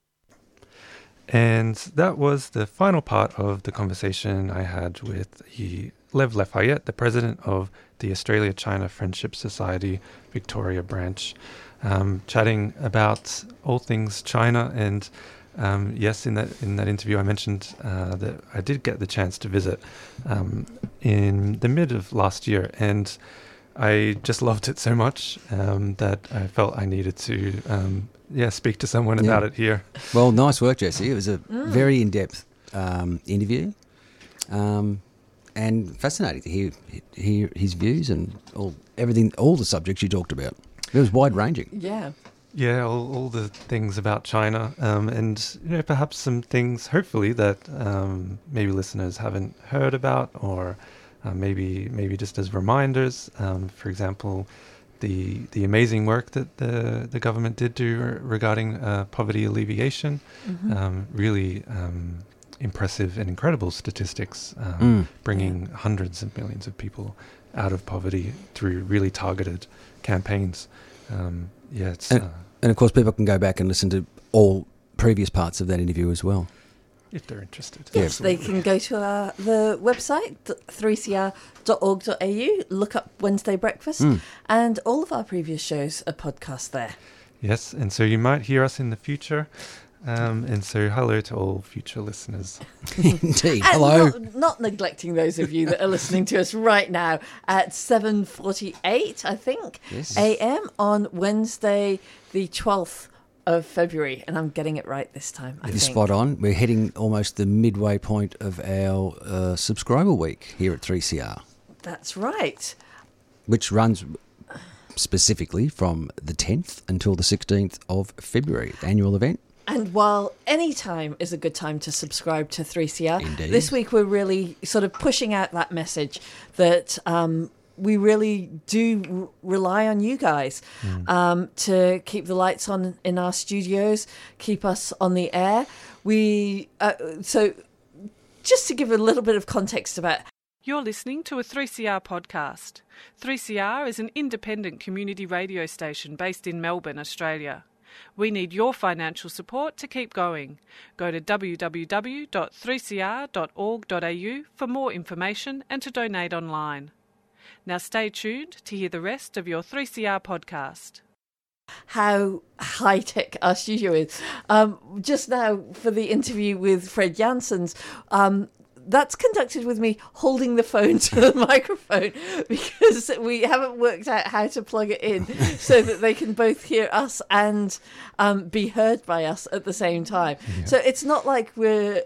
And that was the final part of the conversation I had with Lev Lafayette, the president of the Australia-China Friendship Society Victoria branch, chatting about all things China. And yes, in that interview I mentioned that I did get the chance to visit in the mid of last year, and I just loved it so much that I felt I needed to speak to someone about it here. Well, nice work, Jesse. It was a very in-depth interview, and fascinating to hear his views and all the subjects you talked about. It was wide-ranging. Yeah. Yeah, all the things about China, and perhaps some things, hopefully, that maybe listeners haven't heard about, or maybe just as reminders. For example, the amazing work that the government did do regarding poverty alleviation. Really impressive and incredible statistics, bringing hundreds of millions of people out of poverty through really targeted campaigns. And of course, people can go back and listen to all previous parts of that interview as well, if they're interested. Yes, they can go to the website 3cr.org.au, look up Wednesday Breakfast, and all of our previous shows are podcast there. Yes, and so you might hear us in the future. And so hello to all future listeners. Indeed, and hello. Not neglecting those of you that are listening to us right now at 7:48, I think, a.m. on Wednesday, the 12th of February, and I'm getting it right this time. I think. Spot on. We're heading almost the midway point of our subscriber week here at 3CR. That's right. Which runs specifically from the 10th until the 16th of February, the annual event. And while any time is a good time to subscribe to 3CR, Indeed. This week we're really sort of pushing out that message that we really do rely on you guys to keep the lights on in our studios, keep us on the air. So just to give a little bit of context about... You're listening to a 3CR podcast. 3CR is an independent community radio station based in Melbourne, Australia. We need your financial support to keep going. Go to www.3cr.org.au for more information and to donate online. Now stay tuned to hear the rest of your 3CR podcast. How high-tech our studio is. Just now, for the interview with Fred Janssens, that's conducted with me holding the phone to the microphone because we haven't worked out how to plug it in so that they can both hear us and be heard by us at the same time. Yeah. So it's not like we're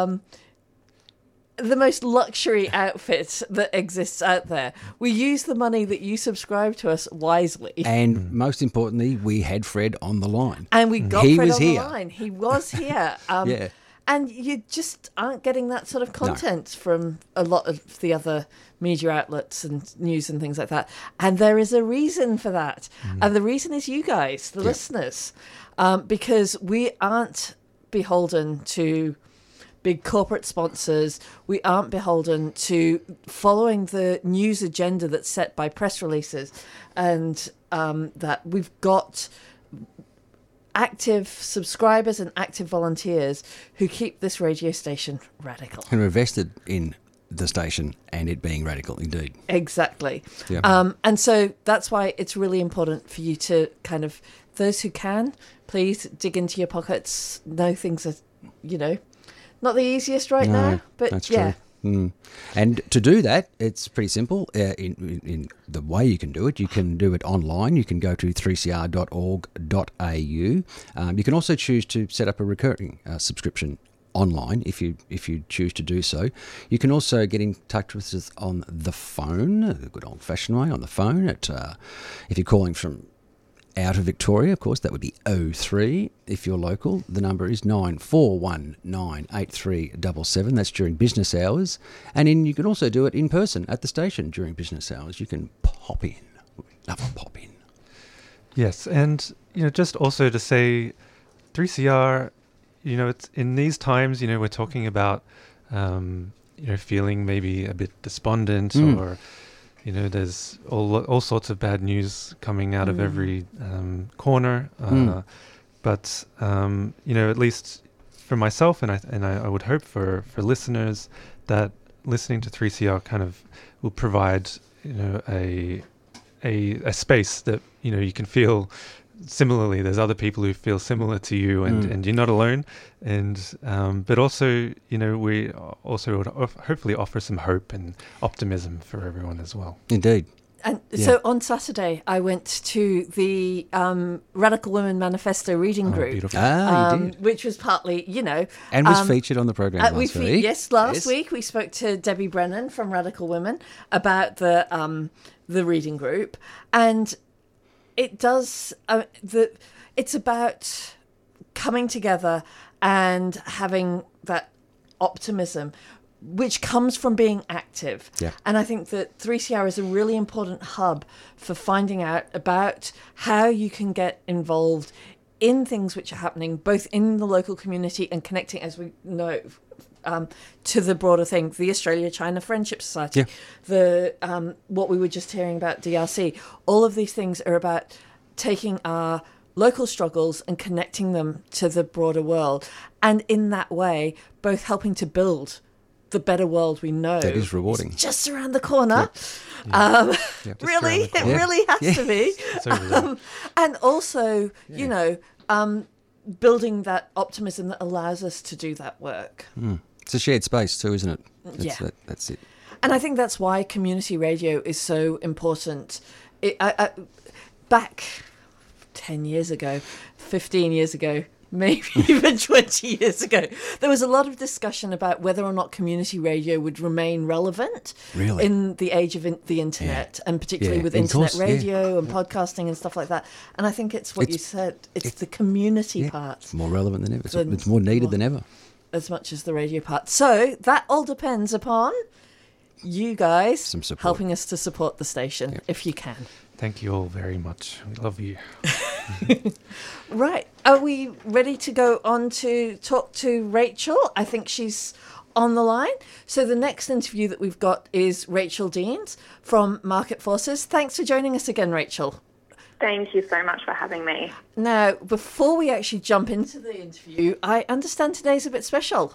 the most luxury outfit that exists out there. We use the money that you subscribe to us wisely. And most importantly, we had Fred on the line. And we got Fred on the line. He was here. Yeah. And you just aren't getting that sort of content from a lot of the other media outlets and news and things like that. And there is a reason for that. And the reason is you guys, the listeners, because we aren't beholden to big corporate sponsors. We aren't beholden to following the news agenda that's set by press releases. And that we've got active subscribers and active volunteers who keep this radio station radical. And we're invested in the station and it being radical indeed. Exactly. Yeah. And so that's why it's really important for you to kind of, those who can, please dig into your pockets. Know things are, not the easiest right now, but that's yeah. True. And to do that, it's pretty simple. In the way you can do it online. You can go to 3cr.org.au. You can also choose to set up a recurring subscription online if you choose to do so. You can also get in touch with us on the phone, the good old-fashioned way, on the phone. If you're calling from out of Victoria, of course, that would be 03. If you're local, the number is 94198377. That's during business hours. And you can also do it in person at the station during business hours. You can pop in. Love a pop in. Yes, and just also to say, 3CR, it's in these times, we're talking about, feeling maybe a bit despondent or. There's all sorts of bad news coming out of every corner. But at least for myself, and I would hope for listeners that listening to 3CR kind of will provide a space that you can feel. Similarly, there's other people who feel similar to you, and you're not alone. And but also, we also would hopefully offer some hope and optimism for everyone as well. Indeed. And so on Saturday, I went to the Radical Women Manifesto reading group. Beautiful. You did. Which was partly, and was featured on the program last week. Yes, last week we spoke to Debbie Brennan from Radical Women about the reading group, and it does. It's about coming together and having that optimism, which comes from being active. Yeah. And I think that 3CR is a really important hub for finding out about how you can get involved in things which are happening, both in the local community and connecting, as we know, to the broader thing, the Australia-China Friendship Society, what we were just hearing about DRC. All of these things are about taking our local struggles and connecting them to the broader world. And in that way, both helping to build the better world we know. That is rewarding. It's just around the corner. Really, it really has to be. And also, building that optimism that allows us to do that work. It's a shared space too, isn't it? That's it. And I think that's why community radio is so important. Back 10 years ago, 15 years ago, maybe even 20 years ago, there was a lot of discussion about whether or not community radio would remain relevant in the age of the internet, and particularly with internet radio and podcasting and stuff like that. And I think it's what you said. It's the community part. It's more relevant than ever. It's more needed than ever. As much as the radio part. So that all depends upon you guys Some support. helping us to support the station, if you can. Thank you all very much. We love you. Right. Are we ready to go on to talk to Rachel? I think she's on the line. So the next interview that we've got is Rachel Deans from Market Forces. Thanks for joining us again, Rachel. Thank you so much for having me. Now, before we actually jump into the interview, I understand today's a bit special.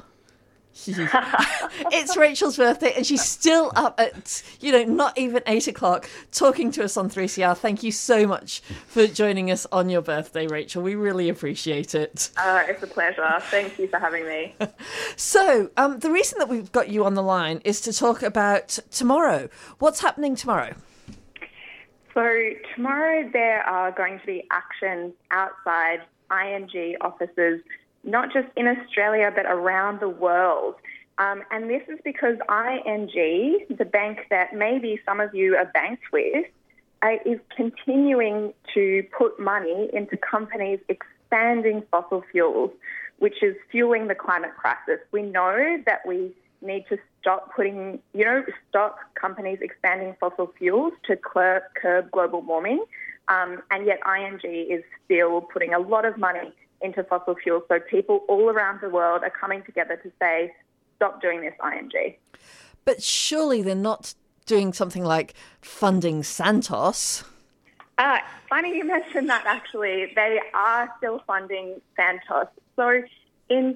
It's Rachel's birthday and she's still up at, not even 8 o'clock talking to us on 3CR. Thank you so much for joining us on your birthday, Rachel. We really appreciate it. It's a pleasure. Thank you for having me. So, the reason that we've got you on the line is to talk about tomorrow. What's happening tomorrow? So tomorrow there are going to be actions outside ING offices, not just in Australia, but around the world. And this is because ING, the bank that maybe some of you are banked with, is continuing to put money into companies expanding fossil fuels, which is fueling the climate crisis. We know that we need to stop companies expanding fossil fuels to curb global warming. And yet ING is still putting a lot of money into fossil fuels. So people all around the world are coming together to say, stop doing this, ING. But surely they're not doing something like funding Santos. Funny you mentioned that, actually. They are still funding Santos. So in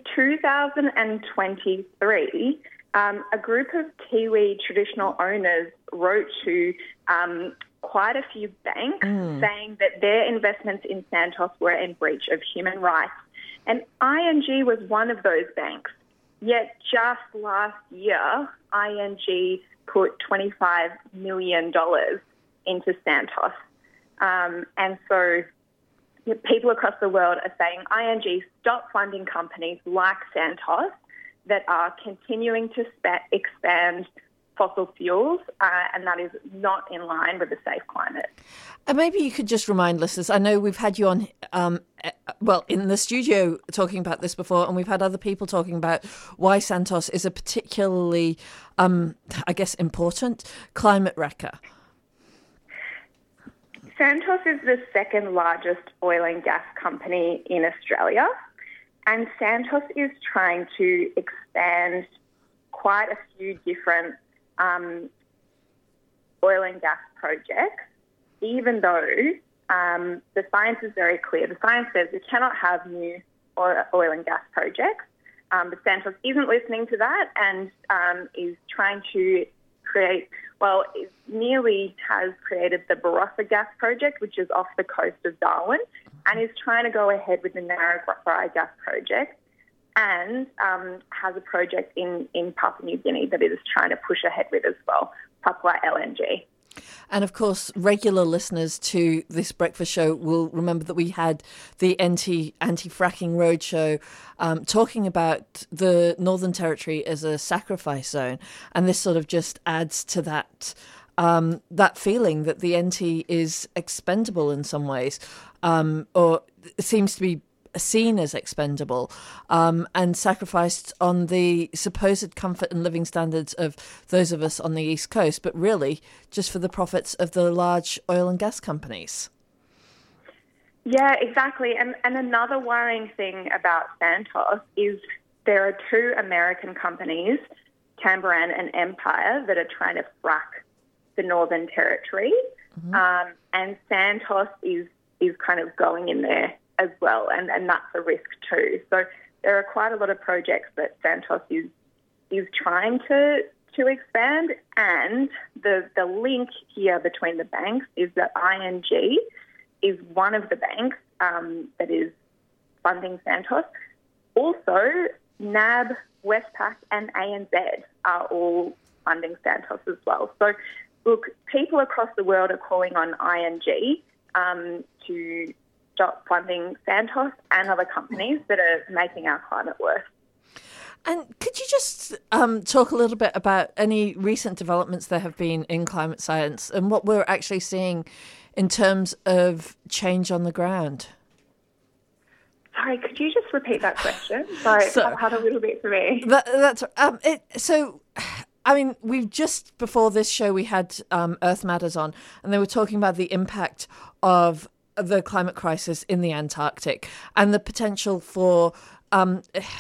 2023, a group of Kiwi traditional owners wrote to quite a few banks saying that their investments in Santos were in breach of human rights. And ING was one of those banks. Yet just last year, ING put $25 million into Santos. And so people across the world are saying, ING, stop funding companies like Santos that are continuing to expand fossil fuels, and that is not in line with a safe climate. And maybe you could just remind listeners, I know we've had you on, in the studio talking about this before, and we've had other people talking about why Santos is a particularly, important climate wrecker. Santos is the second largest oil and gas company in Australia, and Santos is trying to expand quite a few different oil and gas projects, even though the science is very clear. The science says we cannot have new oil and gas projects, but Santos isn't listening to that and is trying to create, it nearly has created the Barossa gas project, which is off the coast of Darwin, and is trying to go ahead with the Narrabri gas project, and has a project in Papua New Guinea that it is trying to push ahead with as well, Papua LNG. And of course, regular listeners to this breakfast show will remember that we had the anti-fracking roadshow talking about the Northern Territory as a sacrifice zone, and this sort of just adds to that that feeling that the NT is expendable in some ways, or seems to be seen as expendable, and sacrificed on the supposed comfort and living standards of those of us on the East Coast, but really just for the profits of the large oil and gas companies. Yeah, exactly. And another worrying thing about Santos is there are two American companies, Tamboran and Empire, that are trying to frack the Northern Territory, and Santos is kind of going in there as well, and that's a risk too. So there are quite a lot of projects that Santos is trying to expand, and the link here between the banks is that ING is one of the banks that is funding Santos. Also, NAB, Westpac and ANZ are all funding Santos as well. So look, people across the world are calling on ING to stop funding Santos and other companies that are making our climate worse. And could you just talk a little bit about any recent developments there have been in climate science and what we're actually seeing in terms of change on the ground? Sorry, could you just repeat that question? Sorry, it's hard a little bit for me. That's so. I mean, we've just before this show we had Earth Matters on, and they were talking about the impact of the climate crisis in the Antarctic and the potential for I'm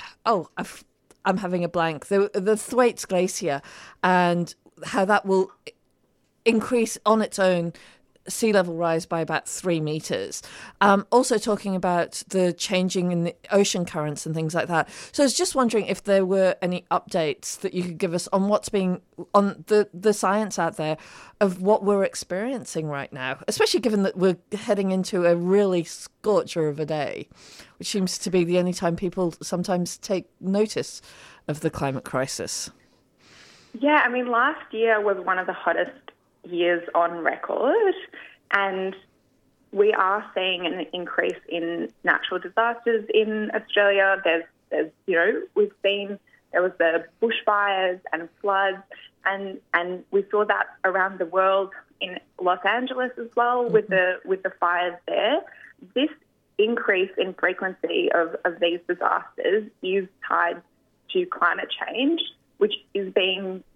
having a blank. The Thwaites Glacier and how that will increase on its own sea level rise by about 3 meters. Also talking about the changing in the ocean currents and things like that. So I was just wondering if there were any updates that you could give us on what's being on the science out there of what we're experiencing right now, especially given that we're heading into a really scorcher of a day, which seems to be the only time people sometimes take notice of the climate crisis. Yeah, I mean, last year was one of the hottest years on record, and we are seeing an increase in natural disasters in Australia. There's we've seen there was the bushfires and floods, and we saw that around the world in Los Angeles as well with the fires there. This increase in frequency of these disasters is tied to climate change, which is being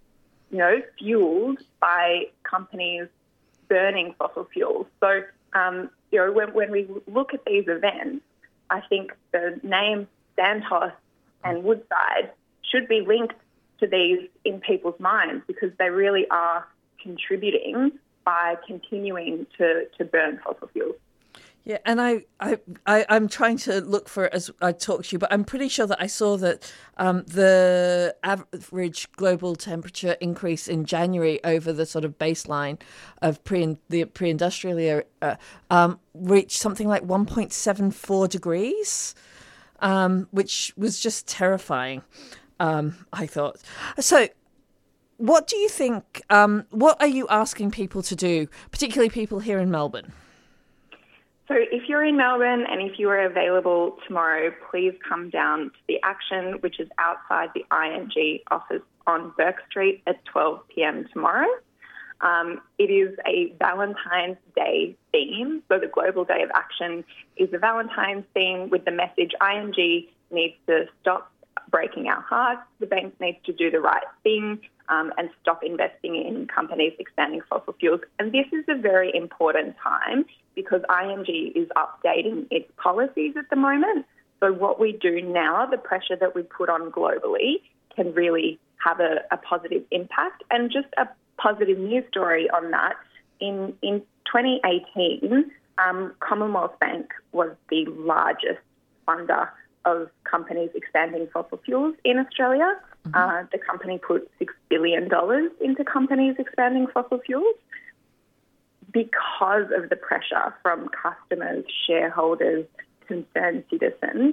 fueled by companies burning fossil fuels. So, when we look at these events, I think the names Santos and Woodside should be linked to these in people's minds because they really are contributing by continuing to burn fossil fuels. Yeah, and I'm trying to look for it as I talk to you, but I'm pretty sure that I saw that the average global temperature increase in January over the sort of baseline of the pre-industrial era reached something like 1.74 degrees, which was just terrifying, I thought. So what do you think, what are you asking people to do, particularly people here in Melbourne? So if you're in Melbourne and if you are available tomorrow, please come down to the action, which is outside the ING office on Burke Street at 12 p.m. tomorrow. It is a Valentine's Day theme. So the Global Day of Action is a Valentine's theme with the message ING needs to stop breaking our hearts. The bank needs to do the right thing and stop investing in companies expanding fossil fuels. And this is a very important time because ING is updating its policies at the moment. So what we do now, the pressure that we put on globally, can really have a positive impact. And just a positive news story on that, in 2018, Commonwealth Bank was the largest funder of companies expanding fossil fuels in Australia. The company put $6 billion into companies expanding fossil fuels. Because of the pressure from customers, shareholders, concerned citizens,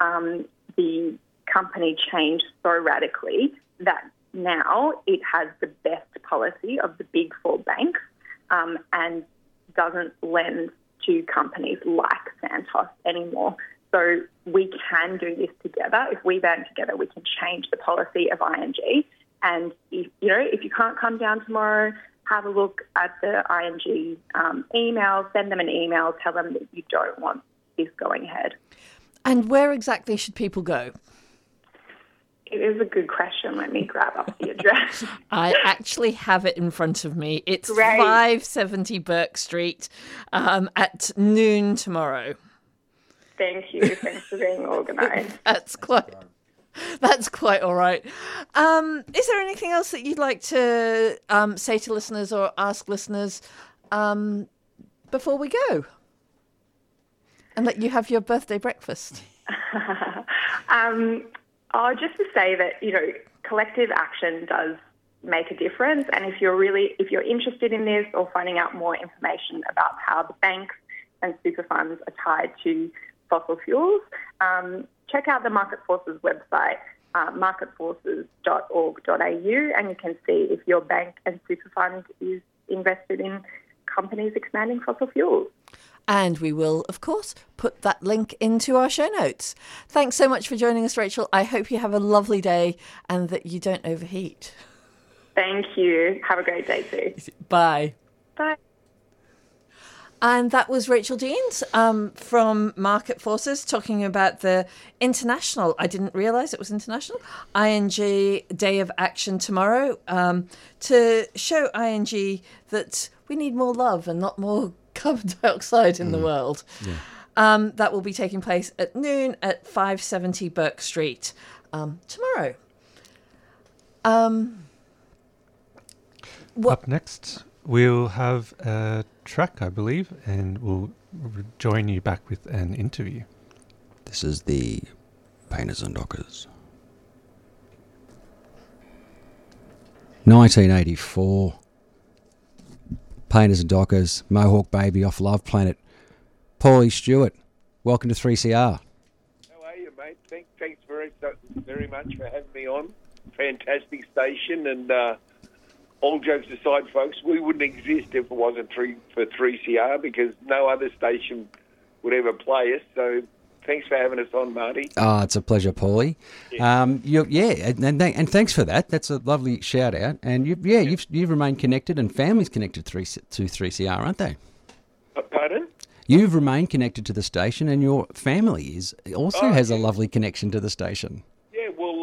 the company changed so radically that now it has the best policy of the big four banks and doesn't lend to companies like Santos anymore. So we can do this together. If we band together, we can change the policy of ING. And if you can't come down tomorrow, have a look at the ING email, send them an email, tell them that you don't want this going ahead. And where exactly should people go? It is a good question. Let me grab up the address. I actually have it in front of me. It's Great. 570 Burke Street at noon tomorrow. Thank you. Thanks for being organised. That's quite all right. Is there anything else that you'd like to say to listeners or ask listeners before we go? And let you have your birthday breakfast. Just to say that, collective action does make a difference. And if you're interested in this or finding out more information about how the banks and super funds are tied to fossil fuels, check out the Market Forces website, marketforces.org.au, and you can see if your bank and super fund is invested in companies expanding fossil fuels. And we will, of course, put that link into our show notes. Thanks so much for joining us, Rachel. I hope you have a lovely day and that you don't overheat. Thank you. Have a great day too. Bye. Bye. And that was Rachel Deans from Market Forces talking about the international, I didn't realise it was international, ING Day of Action tomorrow, to show ING that we need more love and not more carbon dioxide in the world. Yeah. That will be taking place at noon at 570 Burke Street tomorrow. Up next, we'll have a track, I believe, and we'll join you back with an interview. This is the Painters and Dockers. 1984. Painters and Dockers, Mohawk Baby off Love Planet. Paulie Stewart, welcome to 3CR. How are you, mate? Thanks very much for having me on. Fantastic station, and all jokes aside, folks, we wouldn't exist if it wasn't for 3CR, because no other station would ever play us. So thanks for having us on, Marty. Oh, it's a pleasure, Paulie. Yeah. And thanks for that. That's a lovely shout out. And you've remained connected, and families connected to 3CR, aren't they? Pardon? You've remained connected to the station, and your family has a lovely connection to the station. Yeah, well,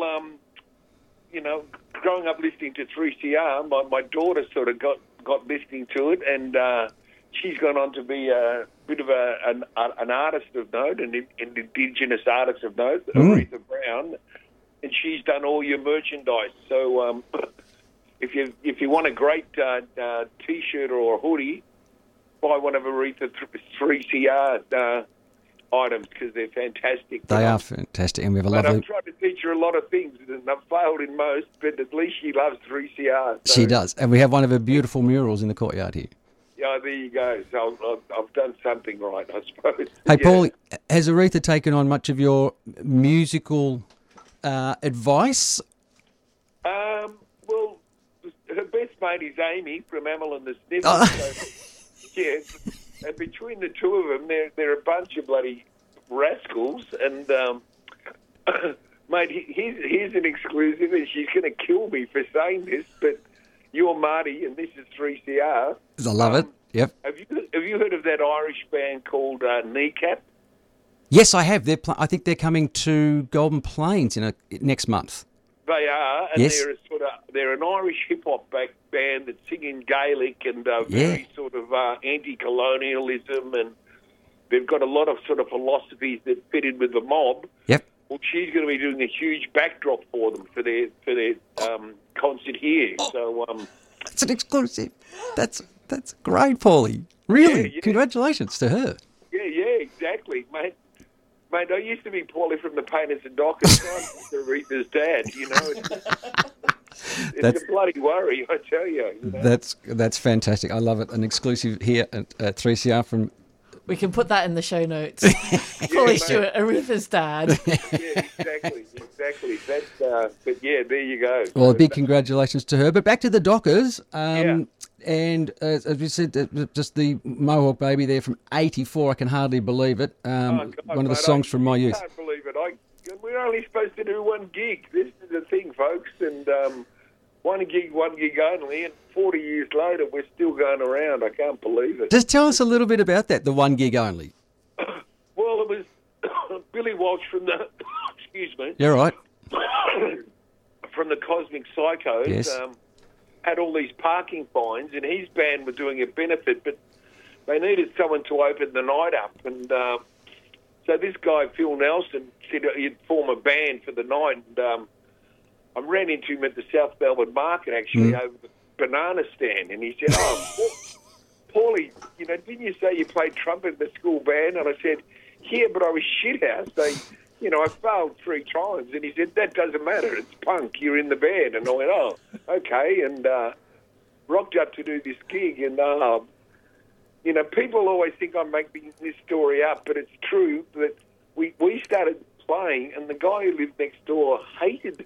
growing up listening to 3CR, my daughter sort of got listening to it, and she's gone on to be a bit of an artist of note, an Indigenous artist of note, Aretha Brown, and she's done all your merchandise. So if you want a great T-shirt or a hoodie, buy one of Aretha 3CR items, because they're fantastic. They are fantastic, and we have a lovely... I've tried to teach her a lot of things, and I've failed in most, but at least she loves 3CR. So. She does, and we have one of her beautiful murals in the courtyard here. Yeah, there you go. So I've done something right, I suppose. Hey, Paulie, has Aretha taken on much of your musical advice? Well, her best mate is Amy from Amel and the Sniffers. So, yeah, and between the two of them, they're a bunch of bloody rascals. And, mate, here's an exclusive, and she's going to kill me for saying this, but you're Marty, and this is 3CR. I love it. Yep. Have you heard of that Irish band called Kneecap? Yes, I have. I think they're coming to Golden Plains next month. They are, and yes. they're an Irish hip hop band that sing in Gaelic and very sort of anti-colonialism, and they've got a lot of sort of philosophies that fit in with the mob. Yep. Well, she's going to be doing a huge backdrop for them for their concert here. So it's an exclusive. That's great, Paulie. Really, yeah. Congratulations to her. Yeah, exactly, mate. Mate, I used to be Paulie from the Painters and Dockers. I'm Aretha's dad, It's a bloody worry, I tell you. That's fantastic. I love it. An exclusive here at 3CR from... We can put that in the show notes. Paulie Stewart, Aretha's dad. Yeah, exactly. That's, but yeah, there you go. Well, a big congratulations to her. But back to the Dockers. And as we said, just the Mohawk Baby there from 84. I can hardly believe it. One of the songs from my youth. I can't believe it. We're only supposed to do one gig. This is the thing, folks. And one gig only. And 40 years later, we're still going around. I can't believe it. Just tell us a little bit about that, the one gig only. Well, it was Billy Walsh from the... excuse me. You're right. From the Cosmic Psychos. Yes. Had all these parking fines, and his band were doing a benefit, but they needed someone to open the night up. And so this guy, Phil Nelson, said he'd form a band for the night. And I ran into him at the South Melbourne Market, actually, over the banana stand. And he said, Paulie, didn't you say you played trumpet in the school band? And I said, yeah, but I was shithouse. I failed 3 times. And he said, that doesn't matter. It's punk. You're in the band. And I went, oh, okay. And rocked up to do this gig. And, people always think I'm making this story up, but it's true that we started playing, and the guy who lived next door hated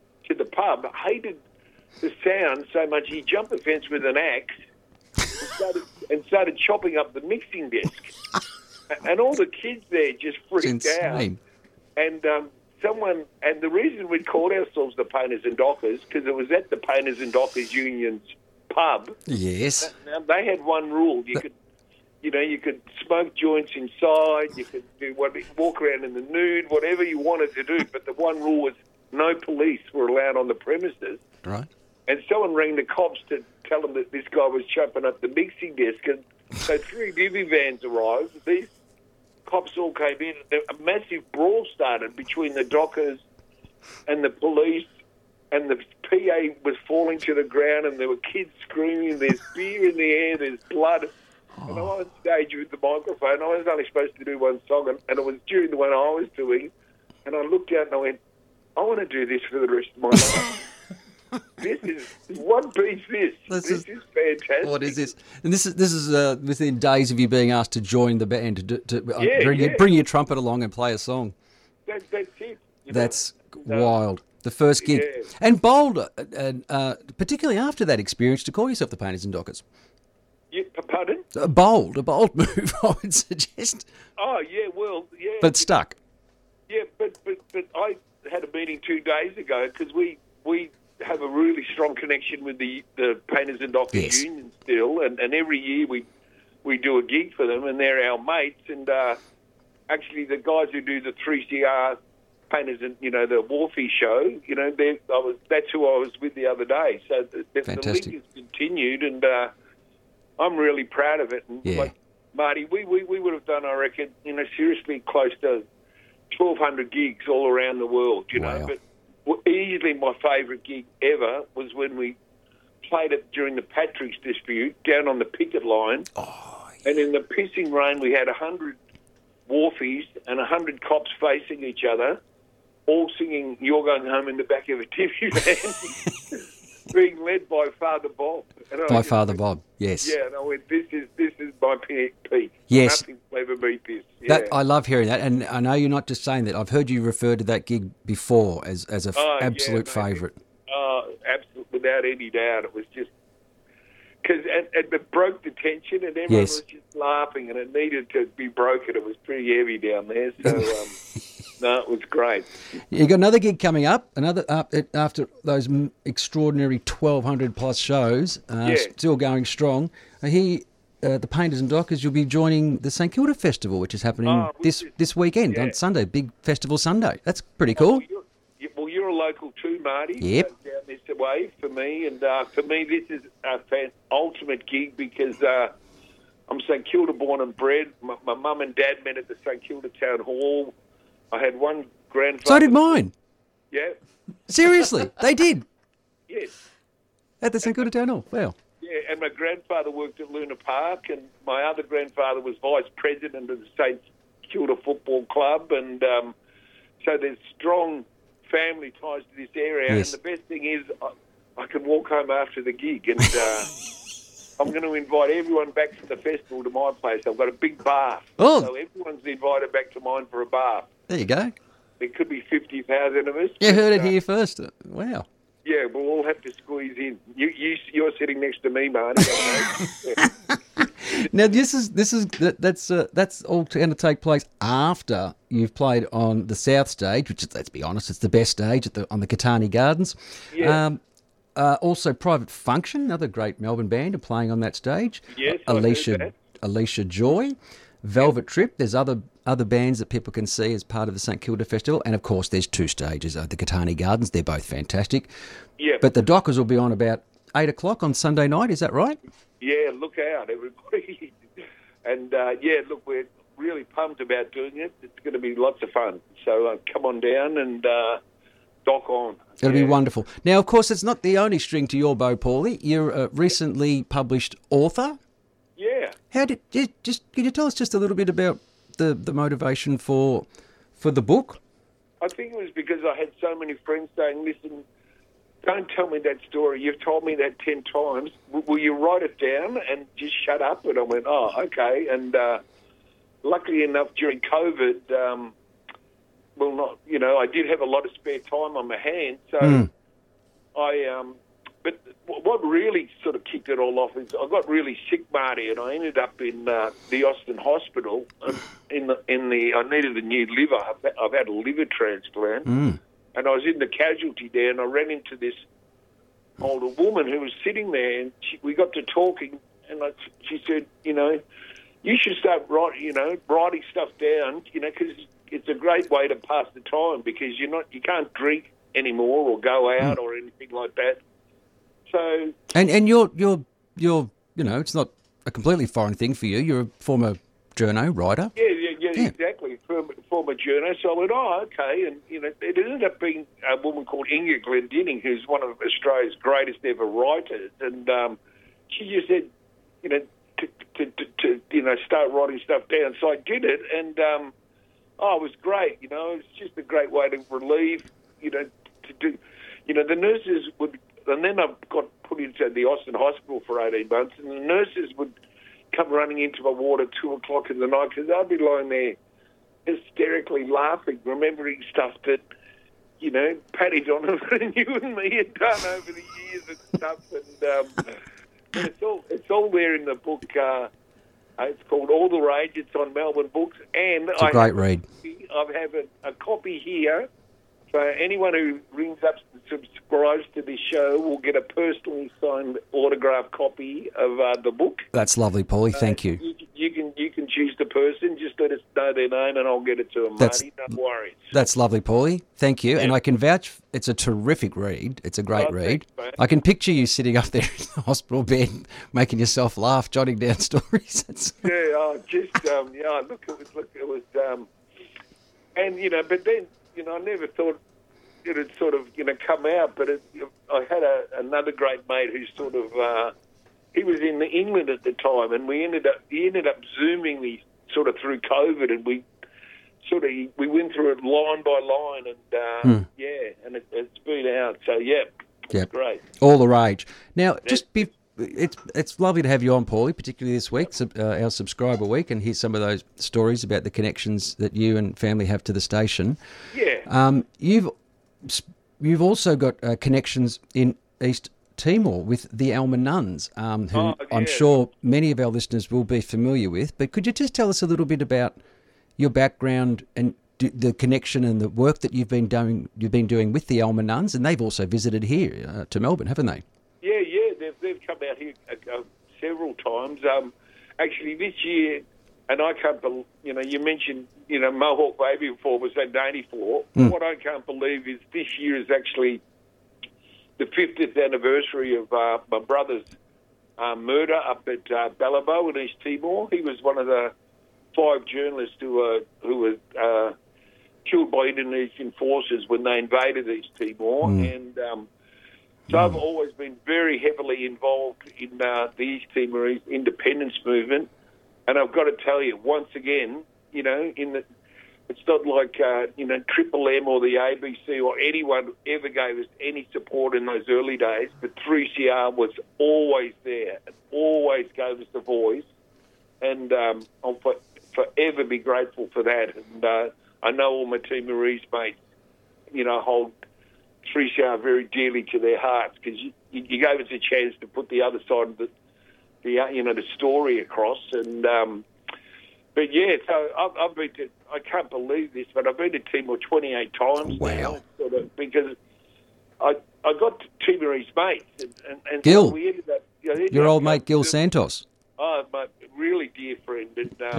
the sound so much he jumped the fence with an axe and started chopping up the mixing desk. And all the kids there just freaked out. And and the reason we called ourselves the Painters and Dockers, because it was at the Painters and Dockers Union's pub. Yes. Now, they had one rule: You know, you could smoke joints inside, you could walk around in the nude, whatever you wanted to do. But the one rule was no police were allowed on the premises. Right. And someone rang the cops to tell them that this guy was chopping up the mixing desk. And so 3 divvy vans arrived. These cops all came in. And a massive brawl started between the dockers and the police. And the PA was falling to the ground, and there were kids screaming. There's beer in the air. There's blood. And I was on stage with the microphone. I was only supposed to do one song, and it was during the one I was doing. And I looked out and I went, I want to do this for the rest of my life. What beats this? This is fantastic. What is this? And this is within days of you being asked to join the band to bring your trumpet along and play a song. That's it. That's wild. The first gig. Yeah. And bold, particularly after that experience, to call yourself the Painters and Dockers. Pardon? A bold move, I would suggest. Oh, yeah, well, yeah. But stuck. Yeah, but I had a meeting 2 days ago because we have a really strong connection with the Painters and Dockers Union still, and every year we do a gig for them, and they're our mates. And actually, the guys who do the 3CR Painters and the Wharfie show, that's who I was with the other day. So the link has continued, and I'm really proud of it. And like Marty, we would have done, I reckon, seriously close to 1,200 gigs all around the world, know. But easily my favourite gig ever was when we played it during the Patrick's dispute down on the picket line. And in the pissing rain, we had 100 wharfies and 100 cops facing each other, all singing "You're Going Home" in the back of a TV van, being led by Father Bob. And Father Bob, yes. Yeah, and I went, this is my peak. Yes. Nothing will ever beat this. Yeah. I love hearing that, and I know you're not just saying that. I've heard you refer to that gig before as an absolute favourite. Oh, absolutely, without any doubt. It was just because it broke the tension, and everyone was just laughing, and it needed to be broken. It was pretty heavy down there, so no, it was great. You got another gig coming up. After those extraordinary 1,200 plus shows, still going strong. Here, the Painters and Dockers, you'll be joining the St Kilda Festival, which is happening this weekend on Sunday. Big festival Sunday. That's pretty cool. You're a local too, Marty. Yep. Down this way for me, and for me this is a ultimate gig because I'm St Kilda born and bred. My mum and dad met at the St Kilda Town Hall. I had one grandfather. So did mine. Yeah. Seriously, they did. Yes. At the St Kilda Town Hall. Wow. Yeah, and my grandfather worked at Luna Park, and my other grandfather was vice president of the St Kilda Football Club, and so there's strong family ties to this area. Yes. And the best thing is I can walk home after the gig, and I'm going to invite everyone back from the festival to my place. I've got a big bath. Oh. So everyone's invited back to mine for a bath. There you go. There could be 50,000 of us. You heard it here first. Wow. Yeah, we'll all have to squeeze in. You're sitting next to me, Marty. Now that's all going to take place after you've played on the South Stage, which is, let's be honest, it's the best stage on the Catani Gardens. Yeah. Also, Private Function, another great Melbourne band, are playing on that stage. Yes, I heard that. Alicia Joy, Velvet Trip. There's other bands that people can see as part of the St Kilda Festival, and of course, there's 2 stages. The Catani Gardens, they're both fantastic. Yeah. But the Dockers will be on about 8 o'clock on Sunday night. Is that right? Yeah, look out, everybody. And, look, we're really pumped about doing it. It's going to be lots of fun. So come on down and dock on. It'll be wonderful. Now, of course, it's not the only string to your bow, Paulie. You're a recently published author. Yeah. Can you tell us just a little bit about the motivation for the book? I think it was because I had so many friends saying, listen, don't tell me that story. You've told me that 10 times. Will you write it down and just shut up? And I went, oh, okay. And luckily enough, during COVID, I did have a lot of spare time on my hands. So but what really sort of kicked it all off is I got really sick, Marty, and I ended up in the Austin Hospital. I needed a new liver. I've had a liver transplant. And I was in the casualty there, and I ran into this older woman who was sitting there, and we got to talking, and she said, you should start writing stuff down, because it's a great way to pass the time, because you can't drink anymore or go out or anything like that. So and you're it's not a completely foreign thing for you. You're a former journo writer. Yeah, exactly. Former journo. So I went, okay, and it ended up being a woman called Inga Glendinning, who's one of Australia's greatest ever writers, and she just said, to start writing stuff down. So I did it, and it was great. It was just a great way to relieve, to do. The nurses would, and then I got put into the Austin Hospital for 18 months, and the nurses would come running into my ward at 2 o'clock in the night, because I'd be lying there hysterically laughing, remembering stuff that, Paddy Donovan and you and me had done over the years and stuff, and it's all there in the book. It's called All the Rage. It's on Melbourne Books, and it's a great read. I have a copy here. So anyone who rings up and subscribes to this show will get a personally signed autographed copy of the book. That's lovely, Paulie. Thank you. You can choose the person. Just let us know their name, and I'll get it to them, Marty. Don't worry. That's lovely, Paulie. Thank you. Yeah. And I can vouch. It's a terrific read. It's a great read. Thanks, I can picture you sitting up there in the hospital bed, making yourself laugh, jotting down stories. Look, it was, and but then. I never thought it had sort of, come out, but I had another great mate who sort of, he was in England at the time, and he ended up Zooming me sort of through COVID, and we went through it line by line, and and it's been out, so it's great. All the rage. Now, it's lovely to have you on, Paulie, particularly this week, our subscriber week, and hear some of those stories about the connections that you and family have to the station. Yeah. You've also got connections in East Timor with the Alma Nuns, who I'm sure many of our listeners will be familiar with. But could you just tell us a little bit about your background and the connection and the work that you've been doing with the Alma Nuns? And they've also visited here to Melbourne, haven't they? Yeah, they've come out here several times. Actually, this year, and I can't believe, you mentioned, Mohawk Baby before was at 84. What I can't believe is this year is actually the 50th anniversary of my brother's murder up at Balibo in East Timor. He was one of the 5 journalists who were killed by Indonesian forces when they invaded East Timor, and so I've always been very heavily involved in the East Timorese independence movement, and I've got to tell you, once again, it's not like Triple M or the ABC or anyone ever gave us any support in those early days, but 3CR was always there and always gave us a voice, and I'll forever be grateful for that. And I know all my Timorese mates, hold 3CR very dearly to their hearts, because you gave us a chance to put the other side of the story across. And but yeah, so I've been to, I can't believe this, but I've been to Timor 28 times now, sort of, because I got Timorese mates, and Gil, so we ended up, your old mate Gil Santos. Oh, my really dear friend,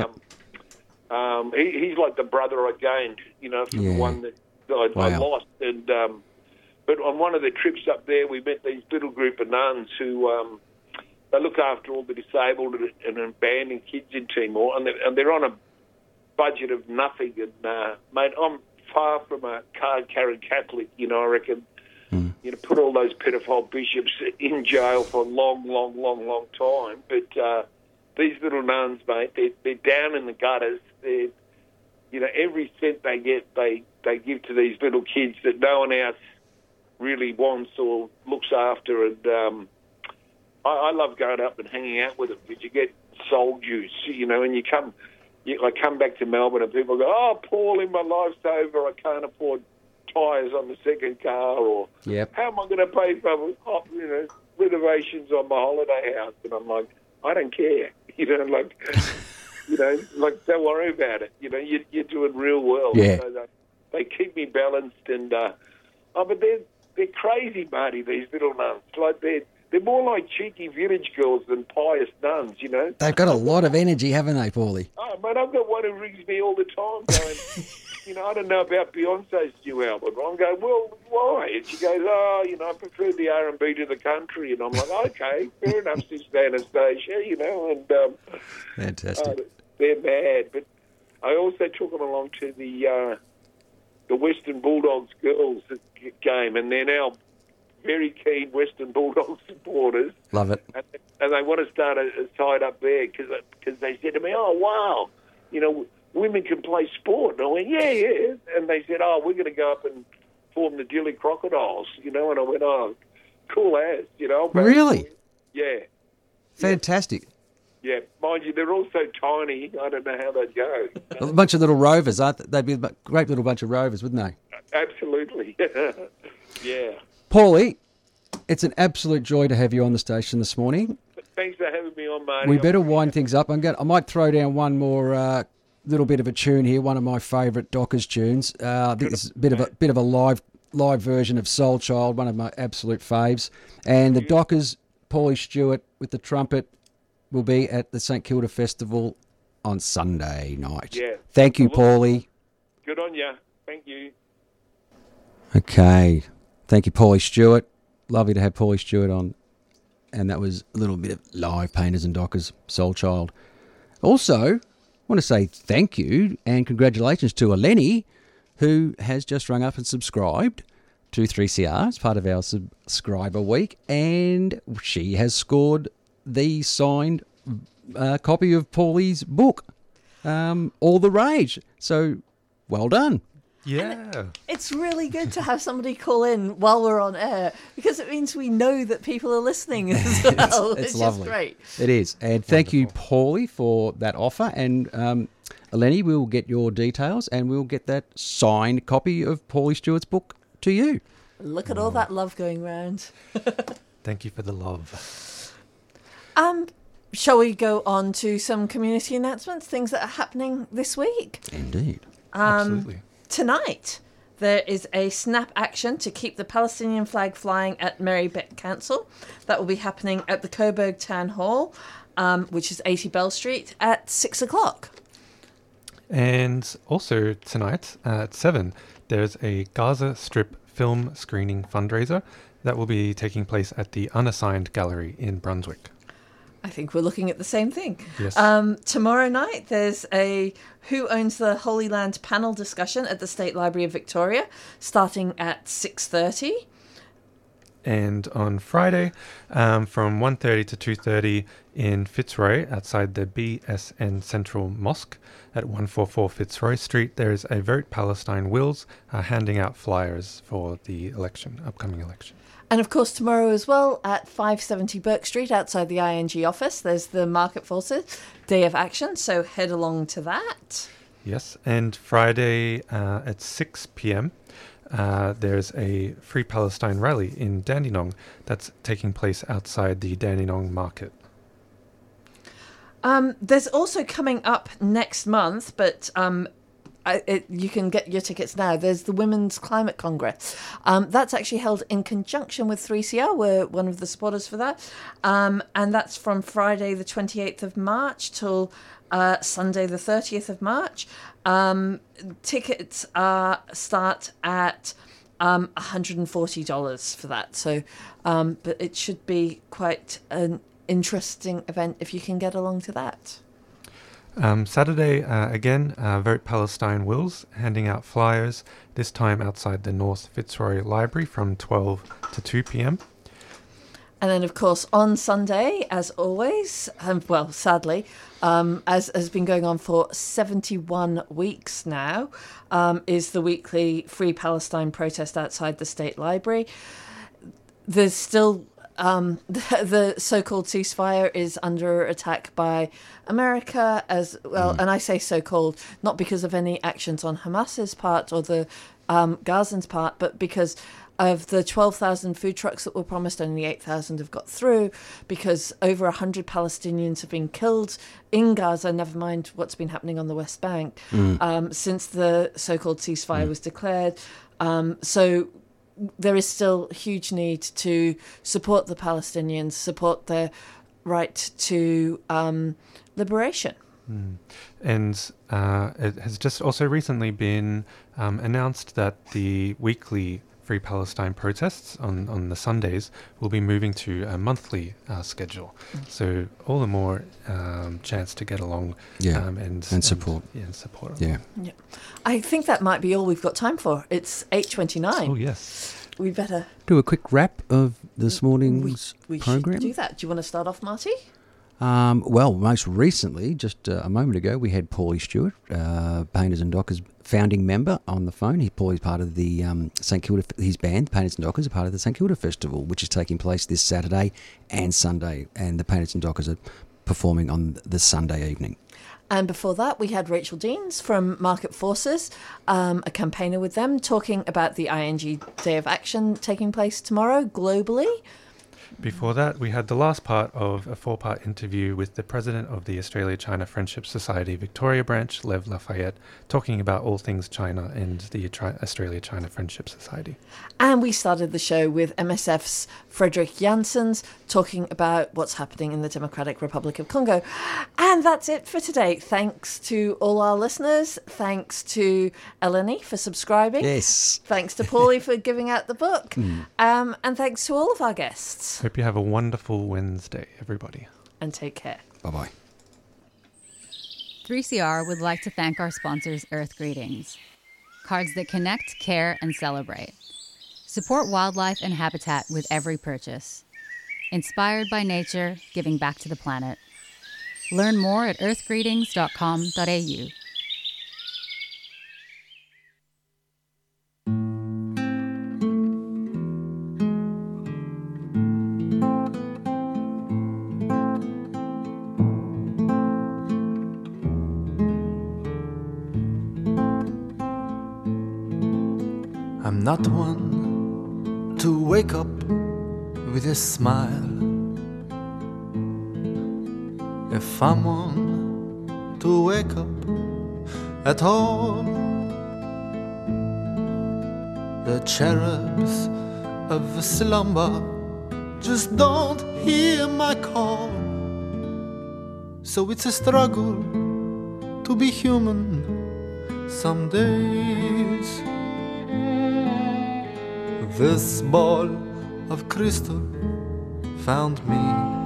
and he's like the brother I gained, from the one that I lost, and but on one of the trips up there, we met these little group of nuns who they look after all the disabled and abandoned kids in Timor, and they're on a budget of nothing. And mate, I'm far from a card-carrying Catholic. I reckon. Put all those pedophile bishops in jail for a long, long, long, long time. But these little nuns, mate, they're down in the gutters. They're, every cent they get, they give to these little kids that no one else really wants or looks after. And I love going up and hanging out with them, because you get soul juice, and I come back to Melbourne and people go, "Oh, Paulie, my life's over. I can't afford tyres on the second car," or "How am I going to pay for renovations on my holiday house?" And I'm like, I don't care, don't worry about it. You're doing real well. Yeah. So they keep me balanced, and but they're crazy, Marty. These little nuns, like they're more like cheeky village girls than pious nuns, you know. They've got a lot of energy, haven't they, Paulie? Oh, man, I've got one who rings me all the time going, you know, I don't know about Beyonce's new album. I'm going, well, why? And she goes, oh, you know, I prefer the R&B to the country. And I'm like, okay, fair enough, Sister Anastasia, you know. And fantastic. They're mad. But I also took them along to the Western Bulldogs girls game, and they're now very keen Western Bulldogs supporters. Love it. And they want to start a side up there because they said to me, oh, wow, you know, women can play sport. And I went, yeah. And they said, oh, we're going to go up and form the Dilly Crocodiles, you know. And I went, oh, cool as, you know. Really? Yeah. Fantastic. Yeah. Mind you, they're all so tiny, I don't know how they'd go. A bunch of little rovers, aren't they? They'd be a great little bunch of rovers, wouldn't they? Absolutely. Yeah. Paulie, it's an absolute joy to have you on the station this morning. Thanks for having me on, Marty. We better wind things up. I might throw down one more little bit of a tune here, one of my favourite Dockers tunes. I think this is a bit of a live version of Soul Child, one of my absolute faves. And the Dockers, Paulie Stewart with the trumpet, will be at the St Kilda Festival on Sunday night. Yeah. Thank you, Paulie. Good on you. Thank you. Okay. Thank you, Paulie Stewart. Lovely to have Paulie Stewart on. And that was a little bit of live Painters and Dockers, Soul Child. Also, I want to say thank you and congratulations to Eleni, who has just rung up and subscribed to 3CR as part of our subscriber week. And she has scored the signed copy of Paulie's book, All the Rage. So, well done. Yeah. It's really good to have somebody call in while we're on air because it means we know that people are listening as well. It's lovely. Just great. It is. And thank you, Paulie, for that offer. And Eleni, we'll get your details and we'll get that signed copy of Paulie Stewart's book to you. Look at all that love going round. Thank you for the love. Shall we go on to some community announcements, things that are happening this week? Indeed. Absolutely. Tonight, there is a snap action to keep the Palestinian flag flying at Marybeck Council. That will be happening at the Coburg Town Hall, which is 80 Bell Street, at 6 o'clock. And also tonight at 7, there's a Gaza Strip film screening fundraiser that will be taking place at the Unassigned Gallery in Brunswick. I think we're looking at the same thing. Yes. Tomorrow night, there's a Who Owns the Holy Land panel discussion at the State Library of Victoria, starting at 6:30. And on Friday, from 1:30 to 2:30 in Fitzroy, outside the BSN Central Mosque at 144 Fitzroy Street, there is a Vote Palestine Wills handing out flyers for the upcoming election. And of course, tomorrow as well, at 570 Burke Street, outside the ING office, there's the Market Forces Day of Action, so head along to that. Yes, and Friday at 6 p.m, there's a Free Palestine rally in Dandenong that's taking place outside the Dandenong Market. There's also coming up next month, but you can get your tickets now. There's the Women's Climate Congress. That's actually held in conjunction with 3CR. We're one of the supporters for that. And that's from Friday the 28th of March till Sunday the 30th of March. Tickets start at $140 for that. So, but it should be quite an interesting event if you can get along to that. Saturday, again, Vote Palestine Wills, handing out flyers, this time outside the North Fitzroy Library from 12 to 2 p.m. And then, of course, on Sunday, as always, sadly, as has been going on for 71 weeks now, is the weekly Free Palestine protest outside the State Library. There's still... the so-called ceasefire is under attack by America as well, and I say so-called not because of any actions on Hamas's part or the Gazans' part, but because of the 12,000 food trucks that were promised, only 8,000 have got through, because over 100 Palestinians have been killed in Gaza, never mind what's been happening on the West Bank, since the so-called ceasefire was declared. So there is still huge need to support the Palestinians, support their right to liberation. And it has just also recently been announced that the weekly Free Palestine protests on the Sundays will be moving to a monthly schedule. So all the more chance to get along and support. And support. Yeah. I think that might be all we've got time for. It's 8:29. Oh, yes. We better do a quick wrap of this morning's program. We should do that. Do you want to start off, Marty? Well, most recently, just a moment ago, we had Paulie Stewart, Painters and Dockers founding member, on the phone. Paulie's part of the St Kilda, his band, Painters and Dockers, are part of the St Kilda Festival, which is taking place this Saturday and Sunday, and the Painters and Dockers are performing on the Sunday evening. And before that, we had Rachel Deans from Market Forces, a campaigner with them, talking about the ING Day of Action taking place tomorrow globally. Before that, we had the last part of a 4-part interview with the president of the Australia-China Friendship Society Victoria branch, Lev Lafayette, talking about all things China and the Australia-China Friendship Society. And we started the show with MSF's Fredrik Janssens talking about what's happening in the Democratic Republic of Congo. And that's it for today. Thanks to all our listeners. Thanks to Eleni for subscribing. Yes. Thanks to Paulie for giving out the book. And thanks to all of our guests. Hope you have a wonderful Wednesday, everybody. And take care. Bye-bye. 3CR would like to thank our sponsors, Earth Greetings. Cards that connect, care, and celebrate. Support wildlife and habitat with every purchase. Inspired by nature, giving back to the planet. Learn more at earthgreetings.com.au. I'm not the one to wake up with a smile. If I'm one to wake up at all, the cherubs of slumber just don't hear my call. So it's a struggle to be human some days. This ball of crystal found me.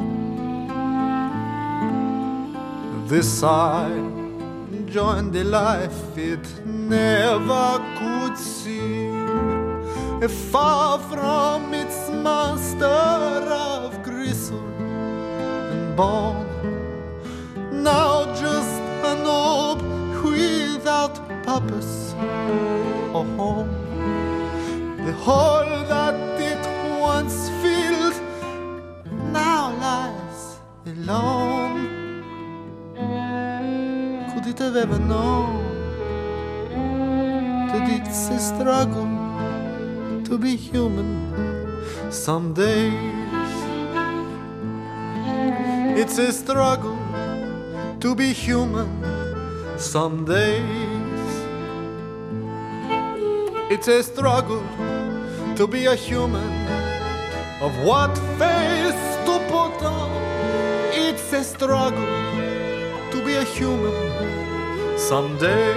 This I joined the life it never could see. Far from its master of gristle and bone, now just an orb without purpose or home. The hole that it once filled now lies alone. Could it have ever known that it's a struggle to be human some days? It's a struggle to be human some days. It's a struggle to be a human, of what face to put on. It's a struggle to be a human someday.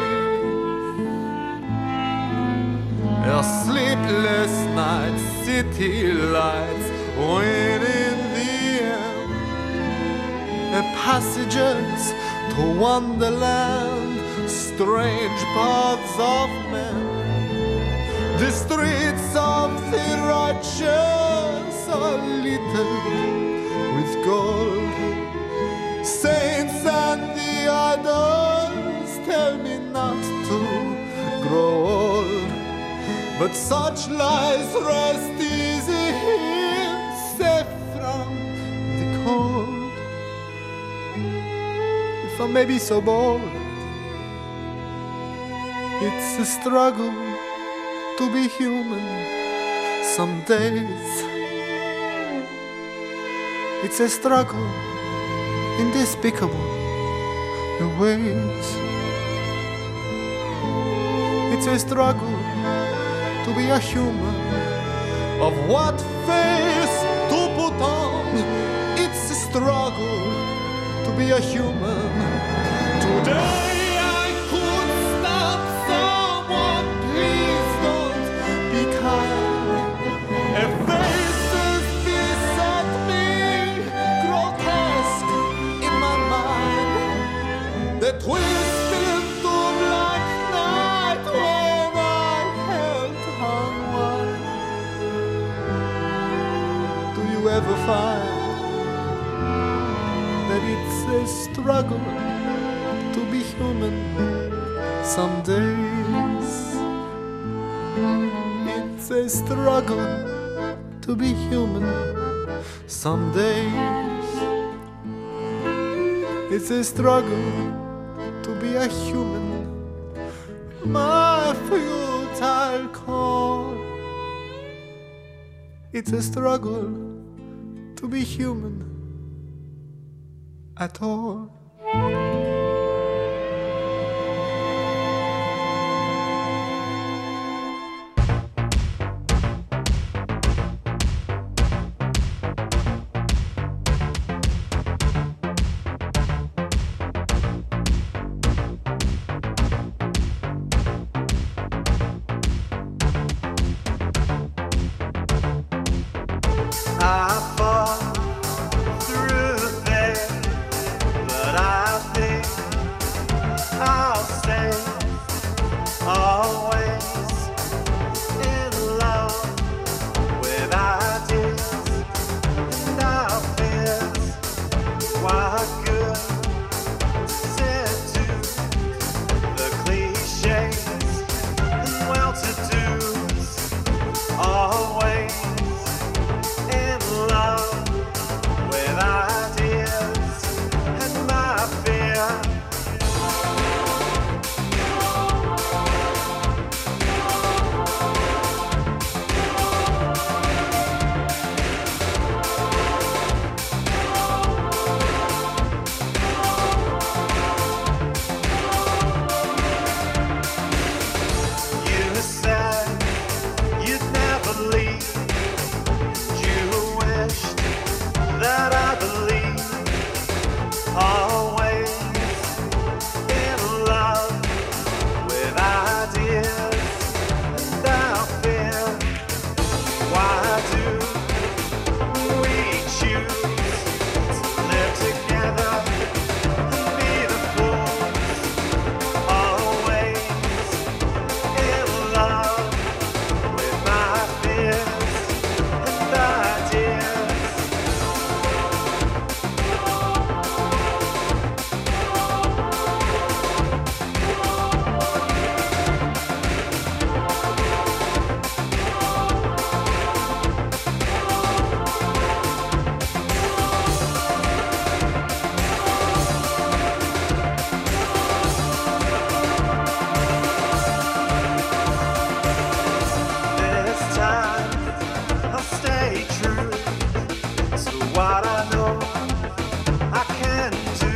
A sleepless night, city lights, when in the end, a passages to wonderland, strange paths of men. The streets of the righteous are littered with gold. Saints and the idols tell me not to grow old. But such lies rest easy here, safe from the cold. If I may be so bold, it's a struggle to be human some days. It's a struggle in despicable ways. It's a struggle to be a human of what face to put on. It's a struggle to be a human. Today I could stop someone, please don't be kind. If faces beset me, grotesque in my mind, the twisted into black night when I held hung wide. Do you ever find that it's a struggle to be human? Some days it's a struggle to be human. Some days it's a struggle to be a human. My futile call. It's a struggle to be human at all. I fall through there, but I think I'll stay always in love with ideas and our fears. What good said to the cliches and well-to-dos? Always in love with ideas and my fear. You said you'd never leave. You wished that I believed, always in love with ideas and our fear. Why do we choose to live together and be the fools? Always in love with my fears and ideas. This time I'll stay true to what I know I can do.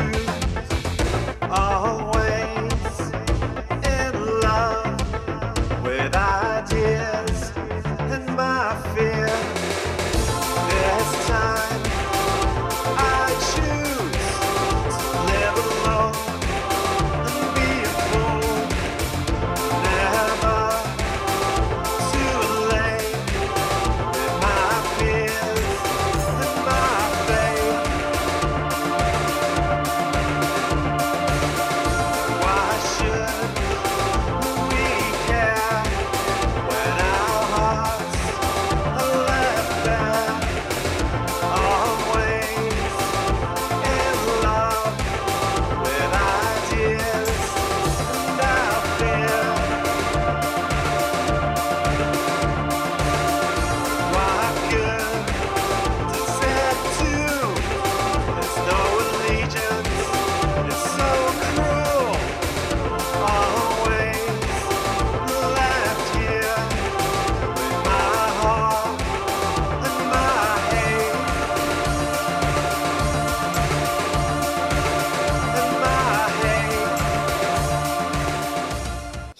Always in love with ideas and my fear. This time I choose to live alone and be a fool. Never too late with my fears and my faith.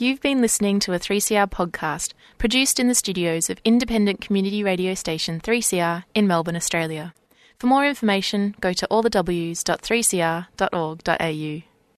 You've been listening to a 3CR podcast produced in the studios of independent community radio station 3CR in Melbourne, Australia. For more information, go to allthews.3cr.org.au.